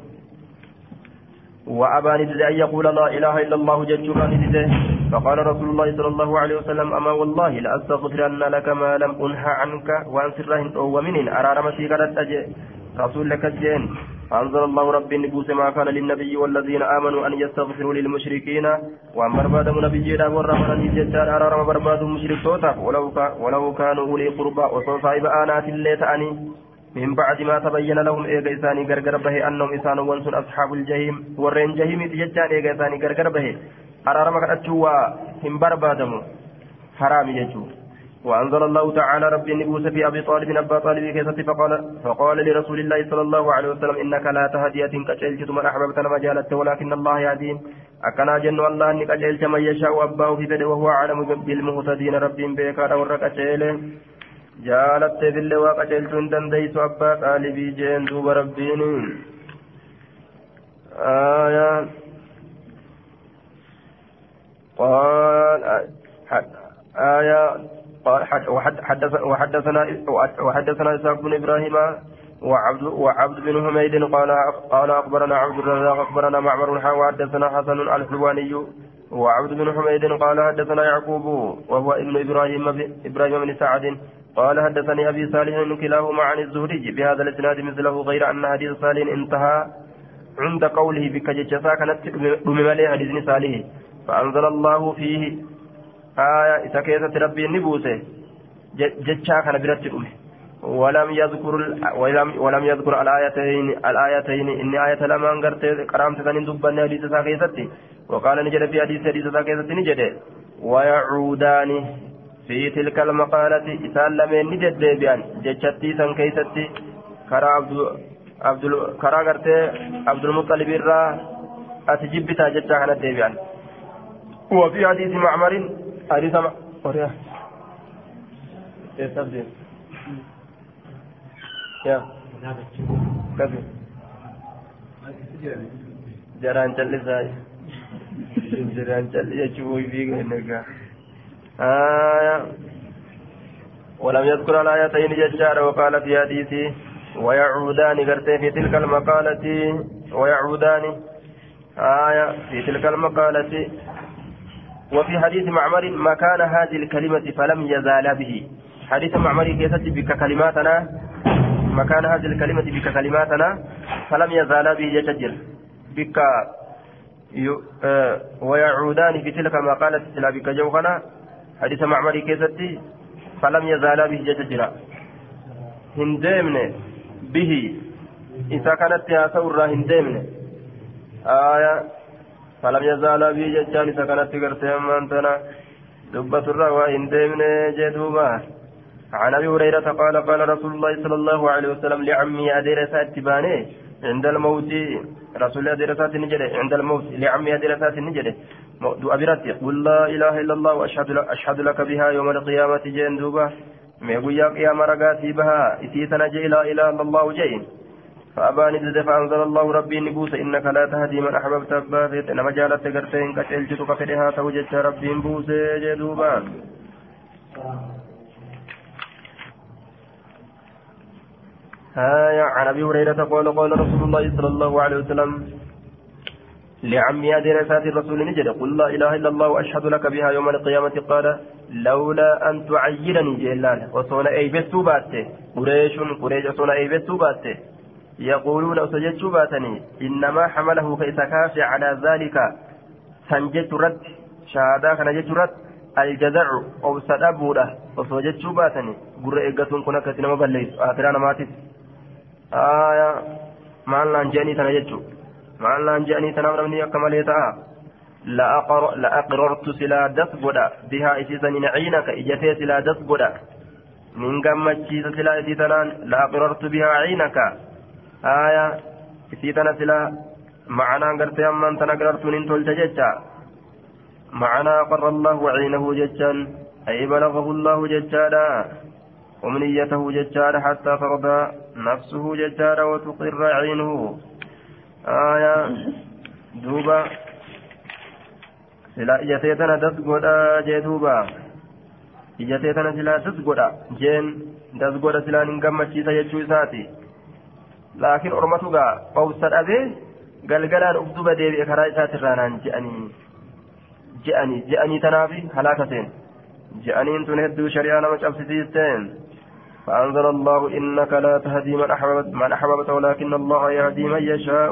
وأبى ندد أن يقول لا إله إلا الله جدّا ندد فقال رسول الله صلى الله عليه وسلم أما والله لأستغفرن لك ما لم أنهى عنك وأن سرهن ومنين أرى رمسي قدت أجي رسول لك الجين فأنزل الله ربي النبوس ما كان للنبي والذين آمنوا أن يستغفروا للمشركين وأن بربادهم نبي جيدا والرحمن الججار أرى رم بربادهم مشرك توتف ولو كانوا أولي قربى وصوصائب آنات اللي تأني من بعد ما تبين لهم إيجا إساني غرغر به أنهم إسان وانسون أصحاب الجحيم ورين جهيم تججان إيجا إساني غرغر به أرارما كأتشوا هم بربادمو حرام يجو وأنزل الله تعالى ربي النبوس في أبي طالب أبا طالب كيستي فقال لرسول الله صلى الله عليه وسلم إنك لا تهدي كأجلت من أحببت مجالته ولكن الله يهدين أكنا جن الله أنك أجلت من يشاء أباه في بده وهو أعلم بالمهتدين ربي بيكار ورك أجله جالت بالله وقجلت دنديت أبا طالبي جين دوب ربين قال وحدثنا إسحاق بن إبراهيم وعبد بن حميد قال أخبرنا عبد الرزاق أخبرنا معمر وحدثنا حسن الحلواني وعبد بن حميد قال حدثنا يعقوب وهو ابن إبراهيم بن سعد قال حدثني أبي صالح كلاهما عن الزهري بهذا الإسناد مثله غير أن حديث صالح انتهى عند قوله بكجتشا كانت بممالي حديث صالح فأنزل الله فيه إذا كيست ربي النبوسه جتشا كان برت ولم يذكر الآيتين إن آية لما أنقرت قرامت ثاني دبنا حديث ساكيستي وقال نجد في حديث ساكيستي نجد ويعودان في تلك المقالة إسان لمن نجد بيان جتشتي سن كيستي كرا قرت عبد المطلب الرا أتجبتا جتشا كانت بيان وفي حديث معمر حديث أوريا تفضل يا كذب جران جلساي جران جل يجوي بيك نجا ولم يذكر الآيتين ججار وقال في حديثه ويعودان قرتي في تلك المقالة ويعودان في تلك المقالة وفي حديث معمر مكان هذه الكلمة فلم يزال به حديث معمر كيست بك كلماتنا مكان هذه الكلمة بك كلماتنا فلم يزال به يتجر بك ويعودان في تلك المقالة سلا بك جوغنا حديث معمر كيست فلم يزال به يتجر هندمن به إذا كانت ياسور هندمن فلم يزال به جتان سكنت قرتي أمانتنا دبة الروى هندمن جدوبا عن أبي هريرة قال رسول الله صلى الله عليه وسلم لعمي أدير ساتباني عند الموت رسول الله أدير سات نجري عند الموت لعمي أدير سات نجري أبرتي قل لا إله إلا الله وأشهد لك بها يوم القيامة جين دوبا ميقويا قيام رقاتي بها إتيتنا جي لا إله إلا الله جين فأباني ذد فأنزل الله ربي نبوس إنك لا تهدي من أحببت أبافت إنما جالت قرتين كتلجتك فدها توجدت ربي نبوس جدوبا عن أبي هريرة قال رسول الله صلى الله عليه وسلم لعمي أدير سات الرسول نجد قل لا إله إلا الله وأشهد لك بها يوم القيامة قال لولا أن تعيرني جلال وصونا أيبتو باته قريش صونا أيبتو باته يقولون أسجدت باتني إنما حمله كإسكاف على ذلك سنجت رد شهادا كنجت رد الجزع أو سدابوده وسجدت باتني قرأ إيقاتون كنا كتنما بليس آخرانا ماتت معنى أنجاني تنجت معنى أنجاني تنامرني أكمليتها لأقررت سلا دسبودا بها إسيسا نعينك إجتي سلا دسبودا من قمت سلا إسيسا لأقررت بها عينك إسيتنا سلا معنا قرت أمان تنقررت ننتول ججا معنا قر الله عينه ججا أي بلغه الله ججالا ومنيته ججالا حتى ترضى نفسه ججالا وتقر عينه دوبا سلا إجتيتنا تسقودا جدوبا إجتيتنا سلا تسقودا جين تسقودا سلا ننقمت سيجو ساتي لكن أرمتها قوسا أبي قلقلان أبدوبة ديبئ كرايسات الرانان جأني تنافي هلاكتين جأني تنهدو شريانا مجأبسيستين فأنزل الله إنك لا تهدي من أحببت ولكن الله يهدي من يشاء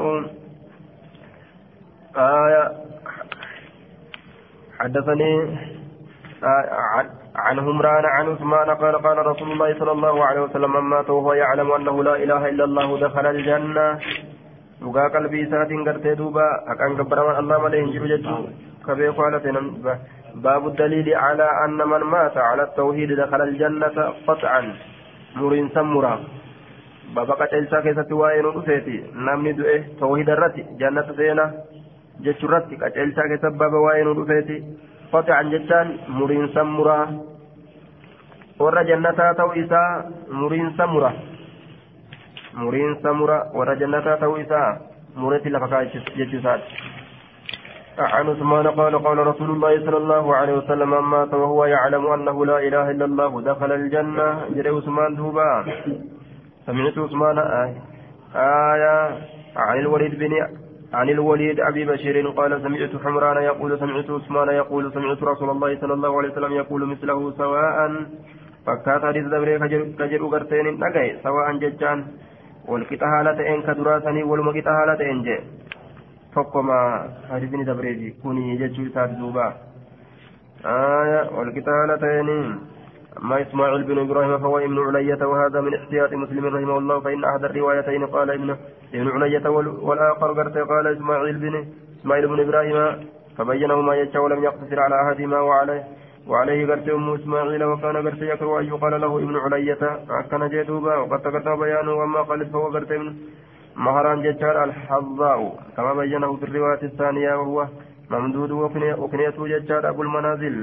حدثني عن همران عن عثمان قال قال رسول الله صلى الله عليه وسلم من مات وهو يعلم أنه لا إله إلا الله دخل الجنة وقا قلبي سات قرتي دوبا أكان قبر الله مليه جرجته كبير قالت باب الدليل على أن من مات على التوحيد دخل الجنة قطعا مرين سمرا بابا قتلسا كيسة وائن رفيتي نامني دوئه توحيد الرتي جنة سينا جيش الرتي قتلسا كيسة بابا وائن رفيتي قطعا جتان مرين سمرا ورى جنة توئسا مرين سمرا ورى جنة توئسا مريتي لفقا جتسات عن عثمان قال قال رسول الله صلى الله عليه وسلم من مات وهو يعلم أنه لا إله إلا الله دخل الجنة جري عثمان دوبا سمعت عثمان آية عن الوليد أبي بشير قال سمعت حمران يقول سمعت عثمان يقول سمعت رسول الله صلى الله عليه وسلم يقول مثله سواء فكات حديث دبري كجر أغرتين نقي سواء ججان والكتهالة إن كدراسني والمكتهالة إن جي فقما حديثني دبريجي كوني ججو ساد دوبا والكتهالتين أما إسماعيل بن إبراهيم فهو ابن علية وهذا من احتياط مسلم رحمه الله فإن أحد الروايتين قال ابن علية والآخر قال إسماعيل بن إبراهيم فبينه ما يشاء ولم يقتصر على أحدهما وعليه قرت أم إسماعيل وكان قرت يكره أن يقال له ابن علية كان جدوبا وقد تقدم بيانه وأما قالت فهو قرت مهران ججار الحظاء كما بينه في الرواية الثانية وهو ممدود وكنيته ججار أبو المنازل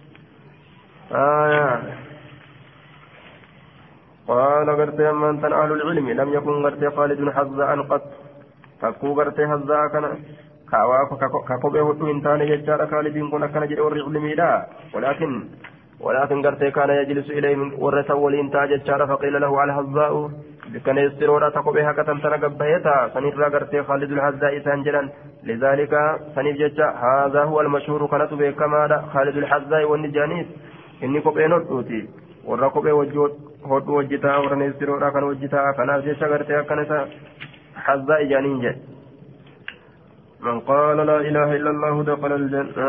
قال قرتي أما أنت أهل العلم لم يكن قرتي خالد حظاء قط فكو قرتي حظاء كان كقبه إنسان ججار خالد كن كان جد العلم لا ولكن قرتي كان يجلس إليه ورث والإنتاج ججار فقيل له على حظاء كان يسترون تقبها كتمتنا قبهتا سنرى قرتي خالد الحظاء سانجلا لذلك سنف ججا هذا هو المشهور كانت بكما خالد الحظاء والنجانيس inni kopheen hodhuuti warra kophee hodhuu hojjetaa warra neestiroodhaa kan hojjetaa kanaaf jecha gartee akkana isa hazzaa ijaaniin jedhe man qaala laa ilaaha illa allahu dakhala aljanna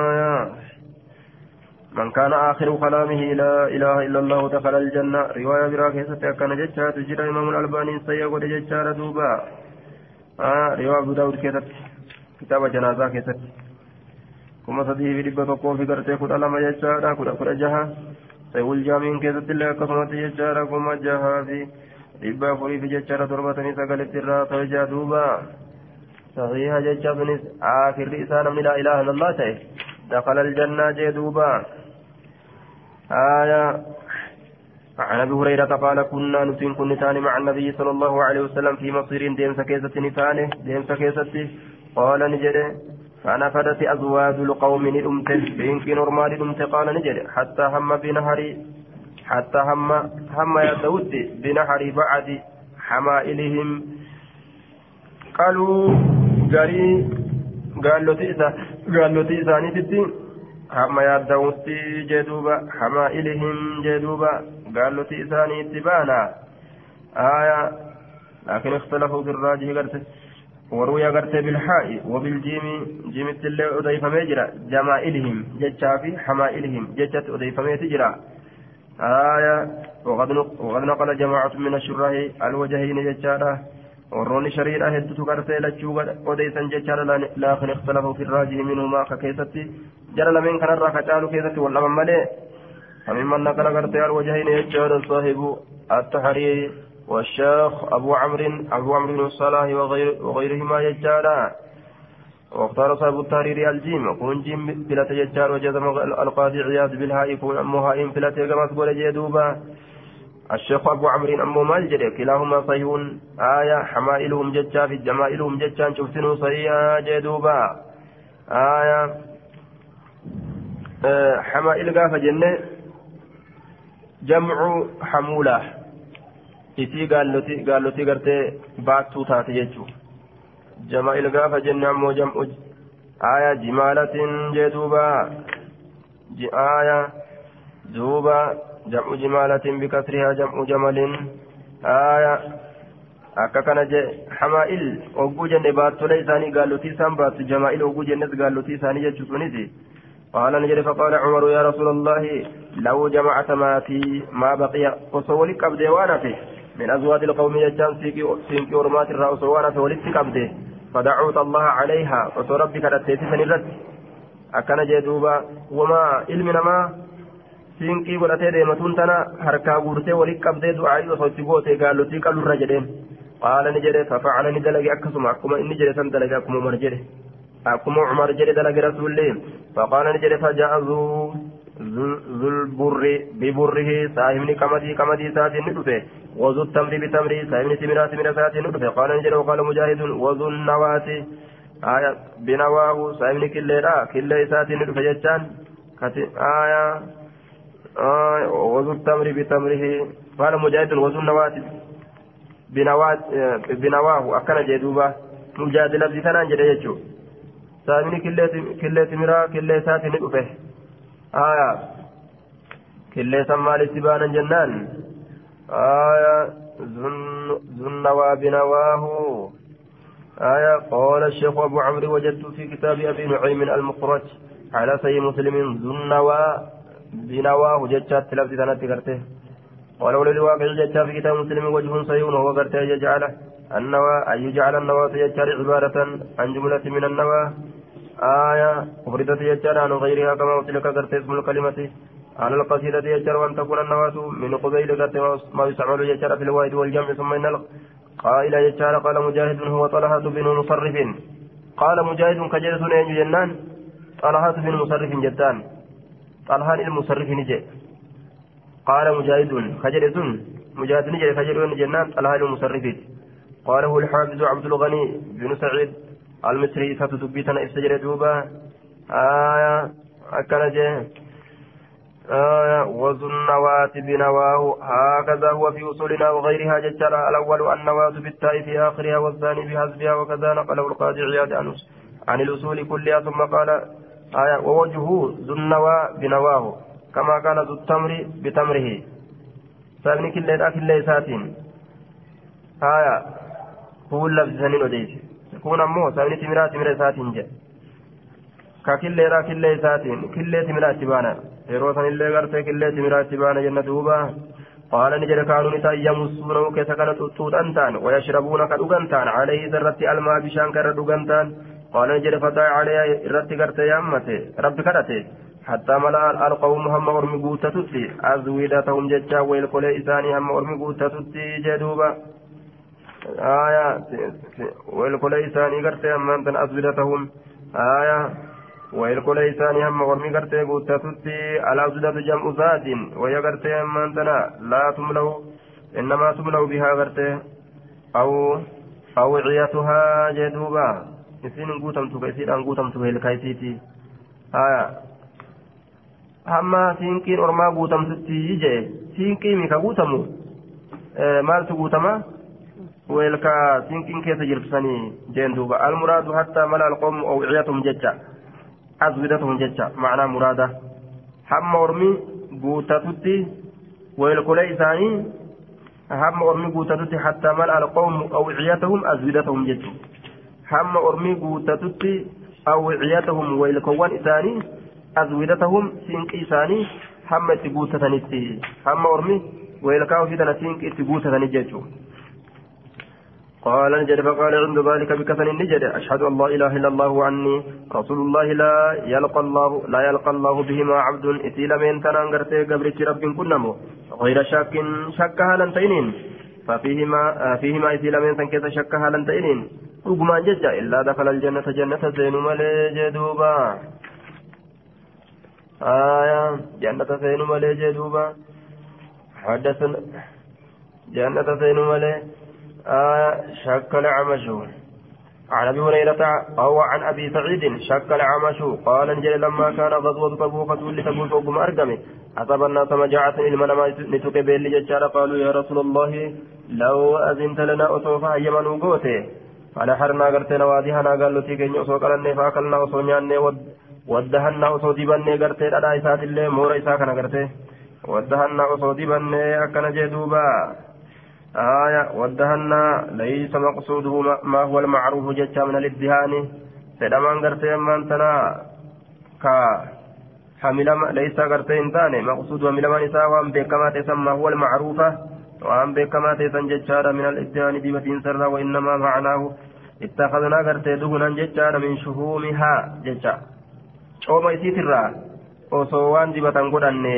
man kaana aakhiru kalaamihi laa ilaaha illa allahu dakhala aljanna riwaayaa biraa keessatti akkana jechaatu jira imaamul albaaniin sayya godhe jechaadha duuba riwaa abu daawud keessatti kitaaba janaazaa keessatti كما صديه في دبة في قرتي كل ألم يجارا كل جها سيقول جامين كذا الله كسمة يجارا كما جها في دبة فري في جارا تربة نساء قلت الرا توجا دوبا صحيح جا بنس آخر رئيسان من لا إله إلا الله تعالى دخل الجنة جدوبا عن أبي هريرة قال كنا نسين كن نتان مع النبي صلى الله عليه وسلم في مصير ديم سكيسة نتانه ديم سكيسة قال نجده فنفدت أزواج القوم نلمت بإنك نورمال نلمت قال نجد حتى هم يدود بنهر بعد حمائلهم قالوا قالوا تيساني تدين هم يدود جدوبا حمائلهم جدوبا قالوا تيساني تبانا لكن اختلفوا بالراجح قرته وروي قرت بالحاء وبالجيم جيم اللي أضيف مجرى جمائلهم جتشافي حمائلهم جتشت أضيف مجرى وقد نقل جماعة من الشراح الوجهين جتشارة وروني شريرة هدت قرت لتشوغ أضيسا جتشارة لكن اختلفوا في الراجح منهما ككيستي جرى لمن كان الركتال كيستي والله من ملئ فممن نقل قرت الوجهين جتشارة صاحب التحرير والشيخ أبو عمرو الصلاح وغيرهما يجارا واختار صاحب التحرير الجيم وكون جيم بلا تجار وجزم القاضي عياض بالهاء يكون أمها إن بلا تجمع تقول جدوبا الشيخ أبو عمرو أمو مالجري كلاهما صحيح حمائلهم ججا في جمائلهم ججا شفتنه صحيح جدوبا حمائل قاف جنة جمع حمولة isii gaallotii gartee baattuu taate jechuudha jamaa'il gaafa jenne ammoo jam'u jimaalatin jee duuba jam'u jimaalatin bikasrihaa jam'u jamalin akka kana je hamaa'il ogguu jenne baattolee isaanii gaallotii isaan baattu jamaa'il ogguu jennes gaallotii isaanii jechuu suniti قال نجد فقال عمر يا رسول الله لو جمعت ما بقي وصولك أبدي وانا فيه من أزواج القوم يجان سينكي ورمات الرأس وانا في ولدتك أبدي فدعوت الله عليها وتربك التيتي فنرد أكن جدوبا وما علمنا ما سينكي ولتي ديمتون تنا حركا غورتي ولك أبدي دعائي وصوتي قوتي قالوا تيك الرجلين قال نجد ففعل ندلق أكسم أكما إني جد سندلق أكما مرجد أكما عمر جد دلق رسول الله فقال نجد فجاء ذو البر ببره صاحبني كمدي ساتي ندفه وذو التمر بتمره صاحبني تمرة ساتي ندفه قال نجد وقال مجاهد وذو النواة آية بنواه صاحبني كل ساتي ندفه جتان آية وذو التمر بتمره قال مجاهد وذو النواة بنواه أكن جدوبة مجاهد لفظ ثنا جد يجو صاحبني كل تمرة كل ساتي ندفه كل سمى لسبانا جنان ذنوا بنواه قال الشيخ أبو عمرو وجدت في كتاب أبي نعيم المخرج على سي مسلم ذنوا بنواه جدت لفظ ثلاثة كرته ولو للواقع جدت في كتاب مسلم وجه صيون وهو كرته يجعل أن يجعل النواة يجعل عبارة عن جملة من النواه أفردت يجعل عن غيرها كما وصلك كرته اسم الكلمة على القصيدة يجعل وأن تكون النواة من قبيل كرته ما يستعمل يجعل في الواحد والجمع ثم إن قائل يجعل قال مجاهد هو طلحة بن مصرف قال مجاهد كجل سنين جنان طلحة بن مصرف جدان طلحة المصرف نجي قال مجاهد كجل مجاهد نجي كجل جنان طلحة المصرف قاله الحافظ عبد الغني بن سعيد المصري ستثبتنا استجر دوبا أكنجه وذو النواة بنواه هكذا هو في أصولنا وغيرها ججر الأول النواة بالتاء في آخرها والثاني بحذفها وكذا نقله القاضي عياض عن الأصول كلها ثم قال ووجهه ذو النواة بنواه كما كان ذو التمر بتمره سابني كل ساتين هو اللفظ سنين وديس كون أمو سابني تمرة ساتين جاء ككل ساتين كل تمرة تبانا يروسن اللي غرتك كل تمرة تبانا جنة دوبا قال نجد كانوا نتا يمسونه كسكنت تودانتان ويشربون كدوغانتان عليه ذرة الماء بشان كردوغانتان قال نجد فتاة عليه رت غرتي يامته رب كرته حتى ملا القوم هم ورمي غوتتي ازويدتهم ججا ويلكل إساني هم ورمي غوتتي جدوبا ويلكل إساني غرتي أمانتن ازويدتهم ويلكل إساني هم ورمي غرتي غوتتي على زدة جمع زاد وهي غرتي أمانتنا لا تملو إنما تملو بها غرتي أو عيتها جدوبا إسين غوتمتو كيسين غوتمتو هيلكايتيتي hamma siinqiin ormaa guutamtutti jee siinqii mika guutamu maaltu guutama weelka siinqiin keessa jirbisanii jeen duuba almuraadu hattaa mala alqoomu awciyatum jecha azwidatum jecha macnaa muraada hamma ormi guutatutti weelkolee isaanii hamma ormi guutatutti hattaa mala alqoomu awciyatahum azwidatahum jechu hamma ormi guutatutti awciyatahum weelkowwan isaanii أزودتهم سينك إساني هم تبوتة نتي هم أرمي ويلقاو في دنا سينك تبوتة نججو قال نجد فقال عند ذلك بكثن النجد أشهد أن لا إله إلا الله عني رسول الله لا يلقى الله بهما عبد إتيلا من تنانغرتي قبرت رب كنمو غير شكها لنتينين فيهما إتيلا من تنكيس شكها لنتينين رقما ججا إلا دخل الجنة جنة زين ملي جدوبا جنة سين ملي جدوبا حدثنا جنة سين ملي شك العمش عن أبي هريرة أو عن أبي سعيد شك العمش قال انجل لما كان غزوة تبوك تولي تبوك وقم أرقمي أصاب الناس مجاعة المنما نتقبل لججار قالوا يا رسول الله لو أذنت لنا أصوفا يمن وقوته فنحرنا قرتنا واديهنا قال لتي كن يصوك لنا فأكلنا وصنياني ودهنا وصودي بني قرتي لدى إسات اللي مورا إساكنا قرتي ودهنا وصودي بني أكنا جدوبا ودهنا ليس مقصوده ما هو المعروف جتا من الادهان سيدمان قرتي أمان تنا حملما ليس غرتين ثاني مقصود وملما نساء وان بكما تسمى هو المعروفة وان بكما تسنجد من الاتيان بمتين سرا وإنما معناه اتخذنا غرتي دهنا ججار من شهومها ججار شوما يسيترا وصوان دبتان قدن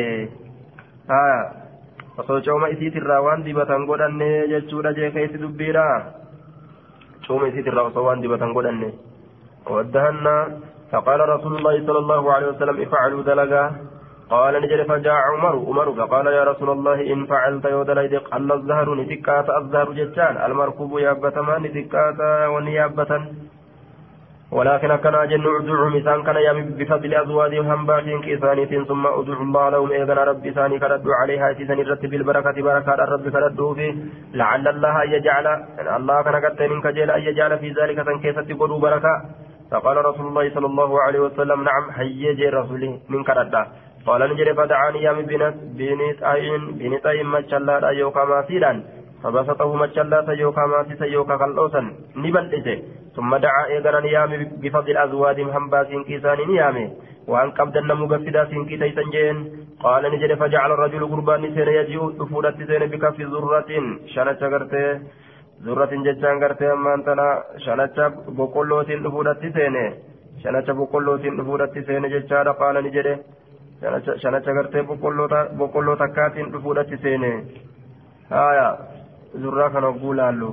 osoo cooma isiitirraa waan dibatan godhanne jechuudha jee keessa dubbiidha cooma isiitirraa osoo waan dibatan godhanne ودهنا فقال رسول الله صلى الله عليه وسلم افعلوا دلقا قال نجد فجاء عمر فقال يا رسول الله إن فعلت يودليد قل الزهر نتكات الزهر جتان المركوب يابتما نتكات ونيابة ولكن كان أجن أدعو مثال كان يامي بفضل أزواجهم همباتين كإسانيت ثم أدعو الله لهم إذن ربي ثاني كردوا عليها إسان الرتب البركة بركة الرب كردوا فيه لعل الله أن يجعل الله كان قتل كجيل أن يجعل في ذلك تنكيسة قدوا بركة فقال رسول الله صلى الله عليه وسلم نعم هيجي رسوله من كردا قال نجري فدعاني يامي بنت أين مجلال أيوكا ماسيلا فبسطه مجلات يوكا ماسيسا يوكا قلوسا نبلئسه ثم دعا إيغانا نيامي بفضل أزواج همباسين كيسان نيامي وأن قبضا مغفدا سينكي تيسنجين قال نجري فجعل الرجل قربان سين يجيء تفودت سين بكف ذرة شنة غرته ذرة ججان غرته أمانتنا شنة بقلوت تفودت سين شنة بقلوت تفودت سين ججان قال نجري شنة غرته بقلوت كات تفودت سين آية ذرة كان قولالو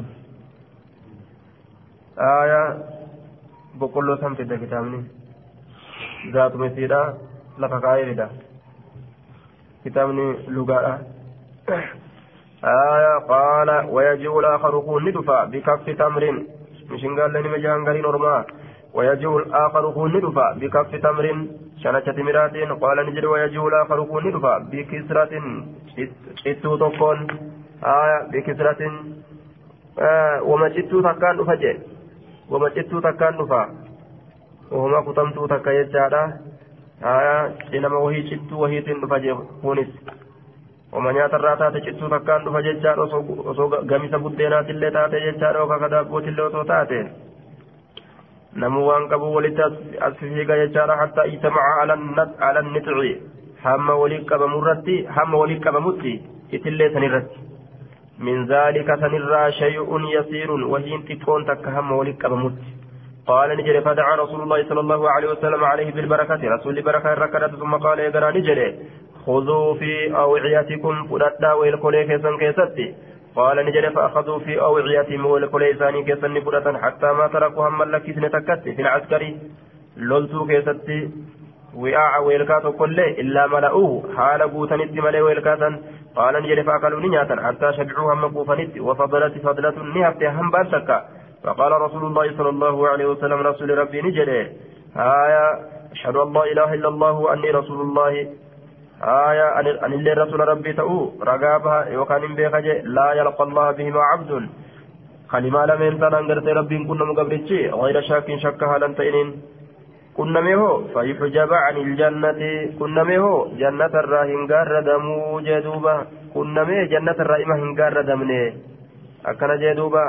boqqolloo san fidda kitaabni zaatu mesiidha lafa kaa'eeridha kitaabni lugaadha qaala wayaji'u الآخر kun ni dhufa bikaffi tamrin mishingaallee nima jaangariin ormaa wayaji'u الآخر kun ni dhufa bikaffi tamrin shanacha timiraatiin qaala ni jedhe wayaji'u الآخر kun ni dhufa bikisratin cittuu tokkoon bikisratin wama cittuu takkaan dhufa jee wama cittuu takkaan dhufa wama kutamtuu takka jechaadha cinama wahii cittuu wahiitiin dhufa jee kunis wama nyaatarraa taate cittuu takkaan dhufa jechaadha osoo gamisa buddeenaatillee taate jechaadha yookaan kadaabbootillee osoo taate namuu waan qabu walitti as fiiga jechaadha hatta ijtamaca ala nixci hamma walii qabamutti itillee sanirratti من ذلك سنرى شيء يسير وهي تكون تكهم ولك أبمت قال نجري فدعا رسول الله صلى الله عليه وسلم عليه بالبركة رسول البركة ركضت ثم قال يقرأ نجري خذوا في أوعيتكم فلتا ويلقلي كيسا كيستي قال نجري فأخذوا في أوعيتهم ويلقلي ثاني كيسا فلتا حتى ما تركوا هم لك سنتكت في العسكري لولتو كيستي وعاء ويلكات كله إلا ملأوه حال بوتنت ملأ ويلكاتا قال نجري فأكلوا نياتا حتى شبعوها مقوفنت وفضلت فضلة نهبت هم بانتكا فقال رسول الله صلى الله عليه وسلم رسول ربي نجري أشهد أن لا إله إلا الله وأني رسول الله أن اللي رسول ربي تأو رقابها وكان بيخج لا يلقى الله بهما عبد خلما لم ينتن أنقرت ربي كنا مقبرتشي غير شاك شكها لن تئنين كنا ميهو فيحجب عن الجنة كنا ميهو جنة الراهنقار ردمو جدوبا كنا ميه جنة الرائمة هنقار ردمني أكنا جدوبا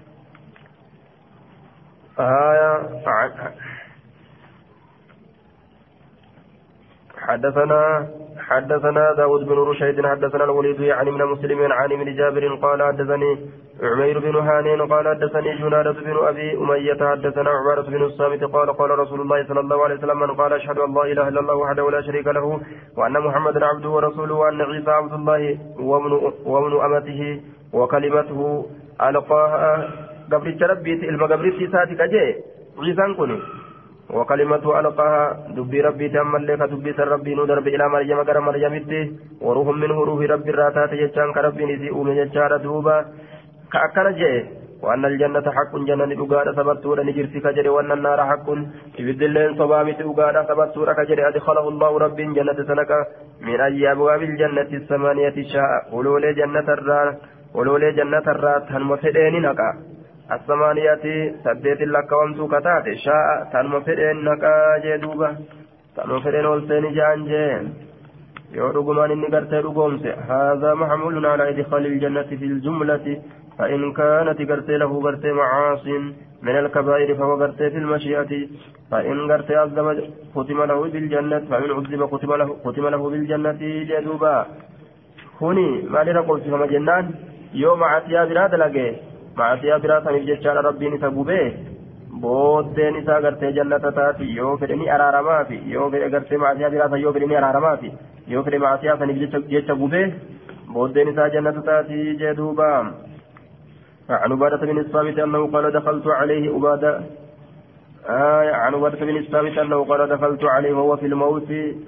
حدثنا داود بن رشيد حدثنا الوليد يعني من مسلم عن ابن جابر قال حدثني عمير بن هانين قال حدثني جنادة بن أبي أمية حدثنا عبارة بن الصامت قال قال رسول الله صلى الله عليه وسلم من قال أشهد أن لا إله إلا الله وحده لا شريك له وأن محمدا عبده ورسوله وأن عيسى عبد الله وابن أمته وكلمته ألقاها قبل ربي المقبرة ساتك جاء عيسى كني وكلمة ألقاها دبي ربي تأمل لك دبي ربي ندرب إلى مريم كرم مريم وروح منه روح ربي الراتات يجان كربي نسيء من يجار دوبا كأكل جاء وأن الجنة حق جنة أقاد ثبتور نجرسي كجري وأن النار حق إبد اللين صبامت أقاد ثبتور كجري أدخله الله رب جنة سنك من أي أبواب الجنة الثمانية شاء ولولي جنة الرات هنمسدين نكا الثمانية سديت لك وامتو كتات شاء تنمفرين نكا جدوبا تنمفرين والسين جانجين يورغمان إني قرتي رغومس هذا محمول على إدخال الجنة في الجملة فإن كانت قرتي له قرتي معاص من الكبائر فهو قرتي في المشيئة فإن قرتي عذب ختم له بالجنة فإن عذب ختم له بالجنة جدوبا كوني ما لنقول فيما جنان يوم عتيا براد لقي معتيا براد نجد ربي نتبوبه بودين إذا قرتي جنة تاتي يوفرني أرارما في يوفر قرتي معتيا براد يوفرني أرارما في يوفر معتيا فنجد تبوبه بودين إذا جنة تاتي جدوبا عن عبادة بن الصامت أنه قال دخلت عليه عبادة عن عبادة بن الصامت أنه قال دخلت عليه وهو في الموت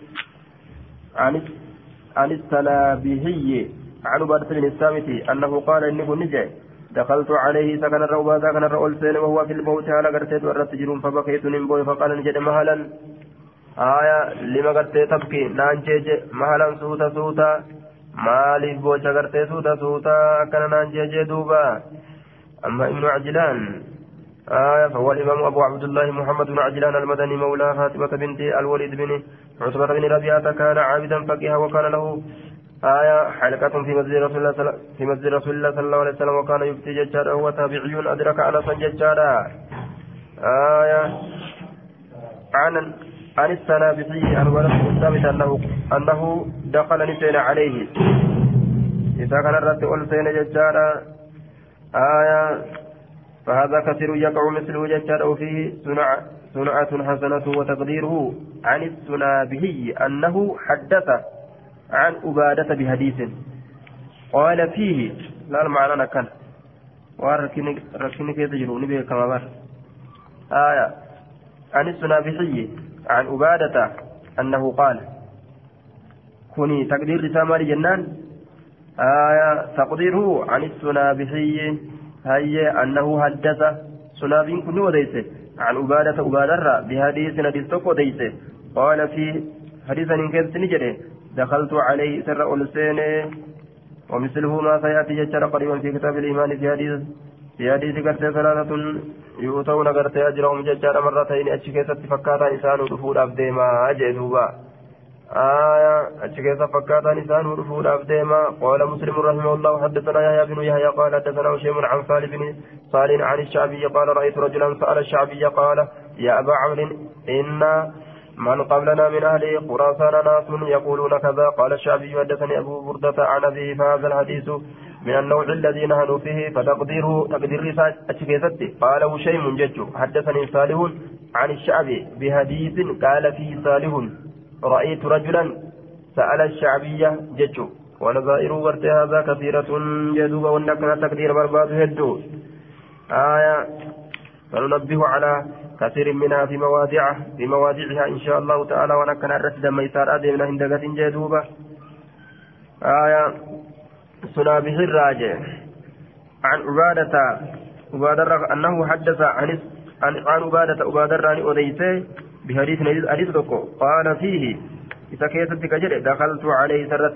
عن السلابهي عن عبادة بن الصامت أنه قال إنه نجي دخلت عليه سكن الروبادة كان الرؤول سين وهو في الموت على قرتيت والرتجرون فبقيت نمبوي فقال نجد مهلا لما قرتي تبكي نانجيج مهلا سوتا مالي بوجه قرتي سوتا كان نانجيج دوبا أما ابن عجلان فهو الإمام أبو عبد الله محمد بن عجلان المدني مولى فاطمة بنت الوليد بن عتبة بن ربيعة كان عابدا فقيها وكان له حلقة في مسجد رسول الله صلى الله عليه وسلم وكان يفتي ججارا هو تابعي أدرك أنسا ججارا عن السنابحي عن ولد الثابت أنه دخل نسين عليه إذا كان الرد ألسين ججارا فهذا كثير يقع مثله ججارا وفيه صنعة حسنة وتقديره عن السنابحي أنه حدث عن عبادة بحديث قال فيه لا المعنى نكن وركني كي تجروني به كما بار عن السنابحي عن عبادة أنه قال كوني تقدير رسالة لجنان تقديره عن السنابحي هي أنه حدث سنابين كن وديسه عن عبادة بحديث نديس وديسه قال في حديثا إن كنت نجري دخلت عليه سر ألسين ومثله ما سيأتي ججر قريبا في كتاب الإيمان في حديث قرتي ثلاثة يؤتون قرتي أجرهم ججر مرتين أشكيسة فكاتا نسان رفول أبديما أجدوبا أشكيسة فكاتا نسان رفول أبديما قال مسلم رحمه الله حدثنا يحيى بن يحيى قال حدثنا هشيم عن صالح عن الشعبي قال رأيت رجلا سأل الشعبي قال يا أبا عمرو إن من قبلنا من أهل خراسان ناس يقولون كذا قال الشعبي حدثني أبو بردة عن أبيه فهذا الحديث من النوع الذي نهنوا فيه تقدير رسالة أشكيزتي قال هشيم جج حدثني صالح عن الشعبي بحديث قال فيه صالح رأيت رجلا سأل الشعبية جج ونظائر ورت هذا كثيرة جدوب ونكنا تقدير برباد هدو فننبه على كثير منها في مواضعها إن شاء الله تعالى ونكنا الرسد ميسار أدمنا هندقة جدوبة سنابه الراجع عن عبادة أنه حدث عن عبادة راني أديسه بحديث حديث دكو قال فيه إذا كيست كجري دخلت عليه سرت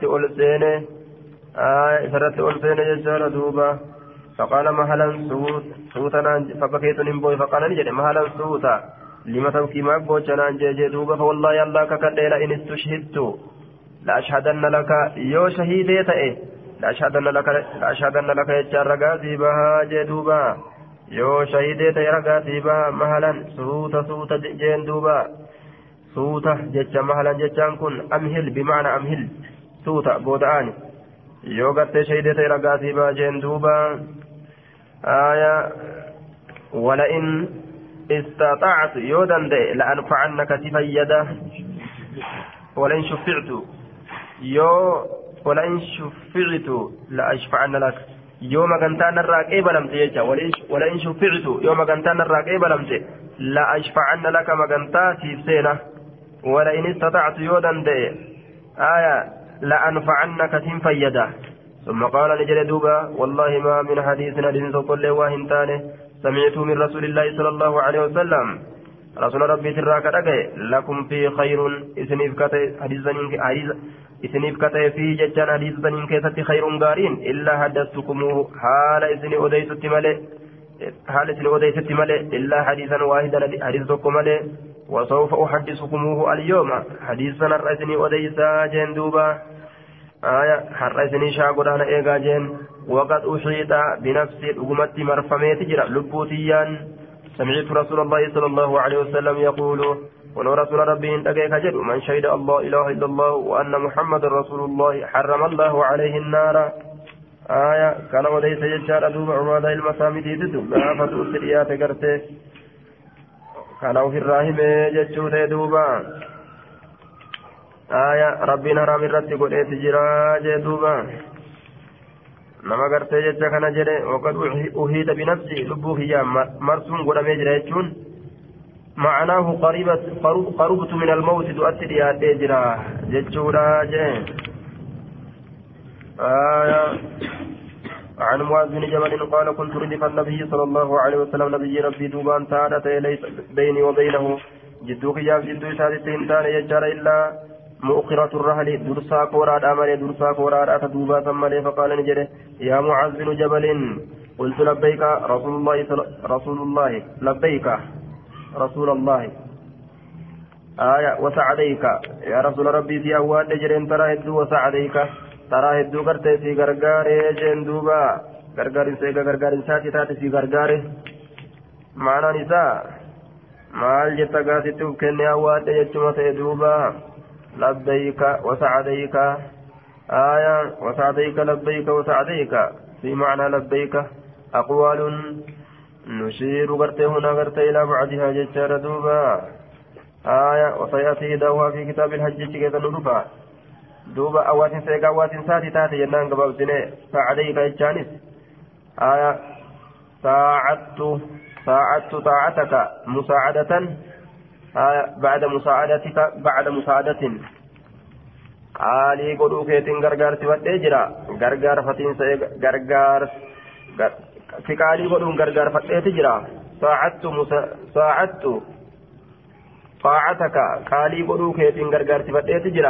ألسين جسال دوبة فقال مهلا سوتا فبكيت نمبوي فقال نجد مهلا سوتا لما تبكي ما بوجنا جي دوبة فوالله يالله ككدير إن استشهدت لأشهدن لك يو شهيديت لأشهدن لك يجار رقاتي بها جي دوبة يو شهيديت رقاتي بها مهلا سوتا جين دوبة سوتا جتشا مهلا جتشان كن أمهل بمعنى أمهل سوتا بودعاني يو قد شهيديت رقاتي بها جين دوبة ولئن استطعت يودن دي لأنفعنك تفيدا ولئن شفعت لأشفعن لك يوم كنتان الراقب لم تيجا ولئن شفعت يوم كنتان الراقب لم تي لأشفعن لك مكنتا تيسينا ولئن استطعت يودن دي لأنفعنك تفيدا ثم قال نجل دوبا والله ما من حديثنا لنزو كل واهنتانه سمعت من رسول الله صلى الله عليه وسلم رسول ربي تراك رقي لكم في خير إسنيف كتئ فيه ججان حديث سنين كيست خير غارين إلا حدثتكموه حال إسني أديست ملئ إلا حديثا واحدا حديثكم ملئ وسوف أحدثكموه اليوم حديثا الرئيسني أديسا جندوبا حرسني شاقر أنا إيجاجين وقد أحيط بنفسي أقمت مرفميت جرى لبوتيا سمعت رسول الله صلى الله عليه وسلم يقول ولو رسول ربي إن أجيك جد من شهد الله إله إلا الله وأن محمد رسول الله حرم الله عليه النار كان وليس يجار دوب عماد المسامد يدد لا فتو سريات قرته كان في الراهب جتشوت دوبا ربنا رام الرد قد اتجرا جدوبا نما قرته جتشا كان جري وقد أهيد بنفسي لبوه يا مرسوم قد مجرى يجون معناه قربت من الموت تؤثر يا تجرا جتشورا جي عن معاذ بن جبل قال كنت ردف النبي صلى الله عليه وسلم نبي ربي دوبان تارة ليس بيني وبينه جدوك يا جدو شهادتين تان يجار إلا مؤخرة الرحل درسا كوراد أمالي درسا كوراد أتدوبا ثمالي فقال نجري يا معاذ بن جبل قلت لبيك رسول الله لبيك رسول الله وسعديك يا رسول ربي في أواد نجرين ترى هدو وسعديك ترى هدو قرتي في غرغاري جين دوبا غرغاري سيغا غرغاري ساتي تاتي في غرغاري معنى نساء مال جتغاسي توكن أواد يجمع دوبا لبيك وسعديك وسعديك لبيك وسعديك في معنى لبيك أقوال نشير قرتي هنا قرتي إلى بعدها جتشار دوبا وسيأتي دعوة في كتاب الحج كذا نرفع دوبا أواتين سيقا أواتين ساتي تاتي ينان قباب سنة فعليك إجانس ساعدت طاعتك مساعدة بعد مساعدة قالي قدو كيتين غرغار سوات اجرا غرغار فتين غرغار في قالي قدو غرغار فتين تجرا ساعدت طاعتك قالي قدو كيتين غرغار سوات اجرا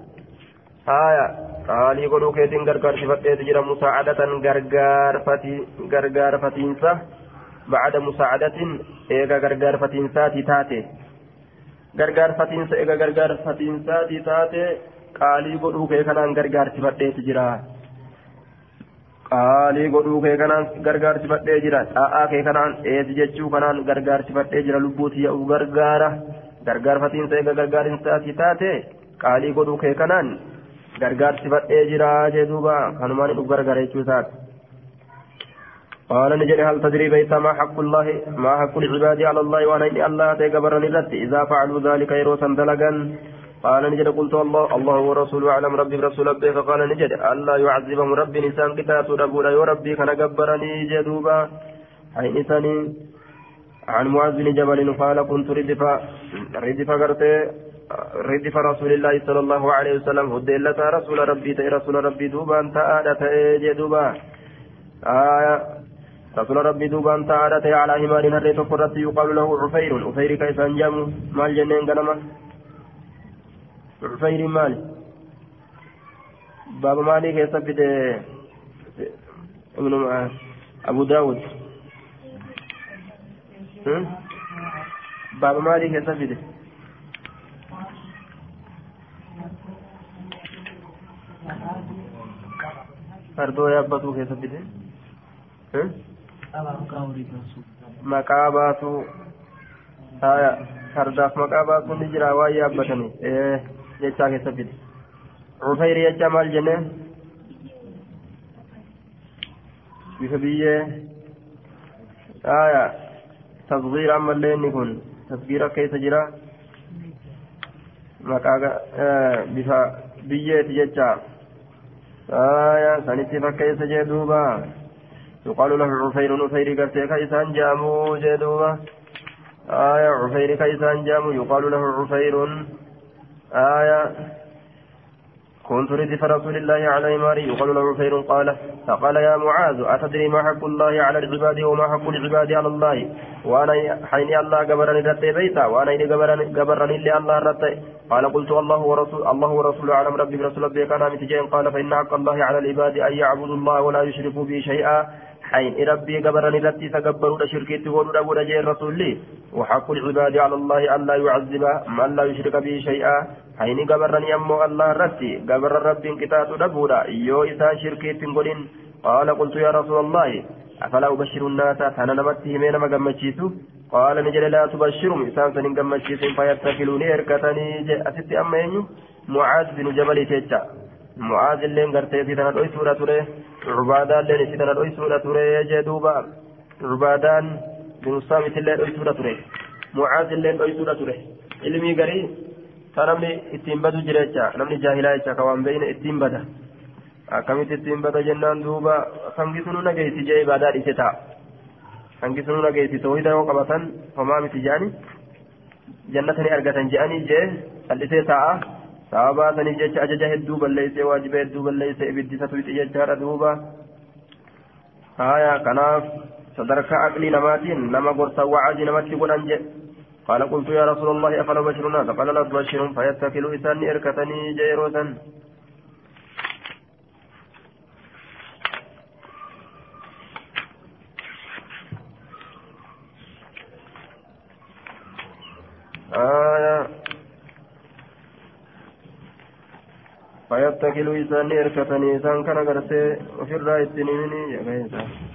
قالي قدو كيتين غرغار سوات اجرا مساعدة غرغار فتين بعد مساعدة ايغا غرغار فتين ساتي تاتي غرغار فتين ايغا غرغار فتين ساتي تاتي qaalii godhuu kee kanaan gargaarsifadheeti jira qaalii godhuu kee kanaan gargaarsifadhee jira xaa'aa kee kanaan eeti jechuu kanaan gargaarsifadhee jira lubbuuti yaa'u gargaarfatiinsa eega gargaarinsaati taate qaalii godhuu kee kanaan gargaarsifadhee jira jee duuba kanumaan hin gargaara jechuu isaati قال نجري هل تدري بيت ما حق العباد على الله وانا ان الله تجبرني لت اذا فعلوا ذلك يروسا دلقا قال نجد قلت الله ورسوله اعلم ربي برسول ربي فقال نجد الا يعذبهم ربي نسان كتاب ربنا يا ربي كان جبرني جدوبا اي نساني عن معاذ بن جبل قال كنت ردف رسول الله صلى الله عليه وسلم هدلت رسول ربي دوبا انت آدت جدوبا رسول ربي دوبا انت آدت على همار هريت فرت يقال له عفير كيف انجم مال جنين قلمه عفير مالي باب مالي كيسبت ابن أبو داود باب مالي كيسبت أردو يابتو كيسبت مكاباتو فرداف مكاباتو نجرا ويابتني جيتشا كيسبت عفير يجا مال جنة بسبية تصغير أما اللين يكون تصغير كيس جرا مكاغا بسبية جيتشا سنتي فكيس جدوبا يقال له عفير قرتي كيسان جامو جدوبا عفير كيسان جامو يقال له عفير كنت ردف رسول الله على ماري يقال له عفير قال فقال يا معاذ أتدري ما حق الله على العباد وما حق العباد على الله وأنا حين الله جبرني رتي بيتا وأنا إني جبرني اللي الله رتي قال قلت الله ورسوله أعلم ربي برسول ربي كان متجين قال فإن حق الله على العباد أن يعبدوا الله ولا يشركوا به شيئا حين ربي قبرني رتي تقبلوا شركي تقولوا أبو رجاء الرسول لي وحق العباد على الله أن لا يعذب من لا يشرك به شيئا حين قبرني أمو الله رتي قبر ربي كتاب أبودا يو إسان شركي تقولين قال قلت يا رسول الله أفلا أبشر الناس أنا نمته من مقمتشيسو قال نجل لا تبشرهم إسان سنين قمتشيسين فيتكلوني إركتني أست أمين معاذ بن جبل تيجا معاذ اللين قرتي سيدنا الأي سورة تري عبادان اللين سيدنا الأي سورة تري جدوبا عبادان بن صامت اللين الأي سورة تري معاذ اللين الأي سورة تري علمي قري فنمني اتنبدو جريجا نمني جاهلايجا كوان بين اتنبدا أكملت اتنبدا جنان دوبا خنقسنو نقيت جاي بعدار إستا خنقسنو نقيت توحيدا وقبطا فما متجاني جنتني أرقتن جاني جاي الإستا saabaa jecha ajaja hedduu balleessee waajiba hedduu balleessee ibiddisatu jechaadha duuba haya kanaaf sadarkaa aqlii namaatiin nama gorsa wa'azi namatti godhan jedhe قال قلت يا رسول الله أفلا بشر الناس قال لا تبشرهم فيتكلوا إساني إركتني جيروسا فيتكلوا إساني إركتني إسان كان قرسي وفي الرأي التنميني يا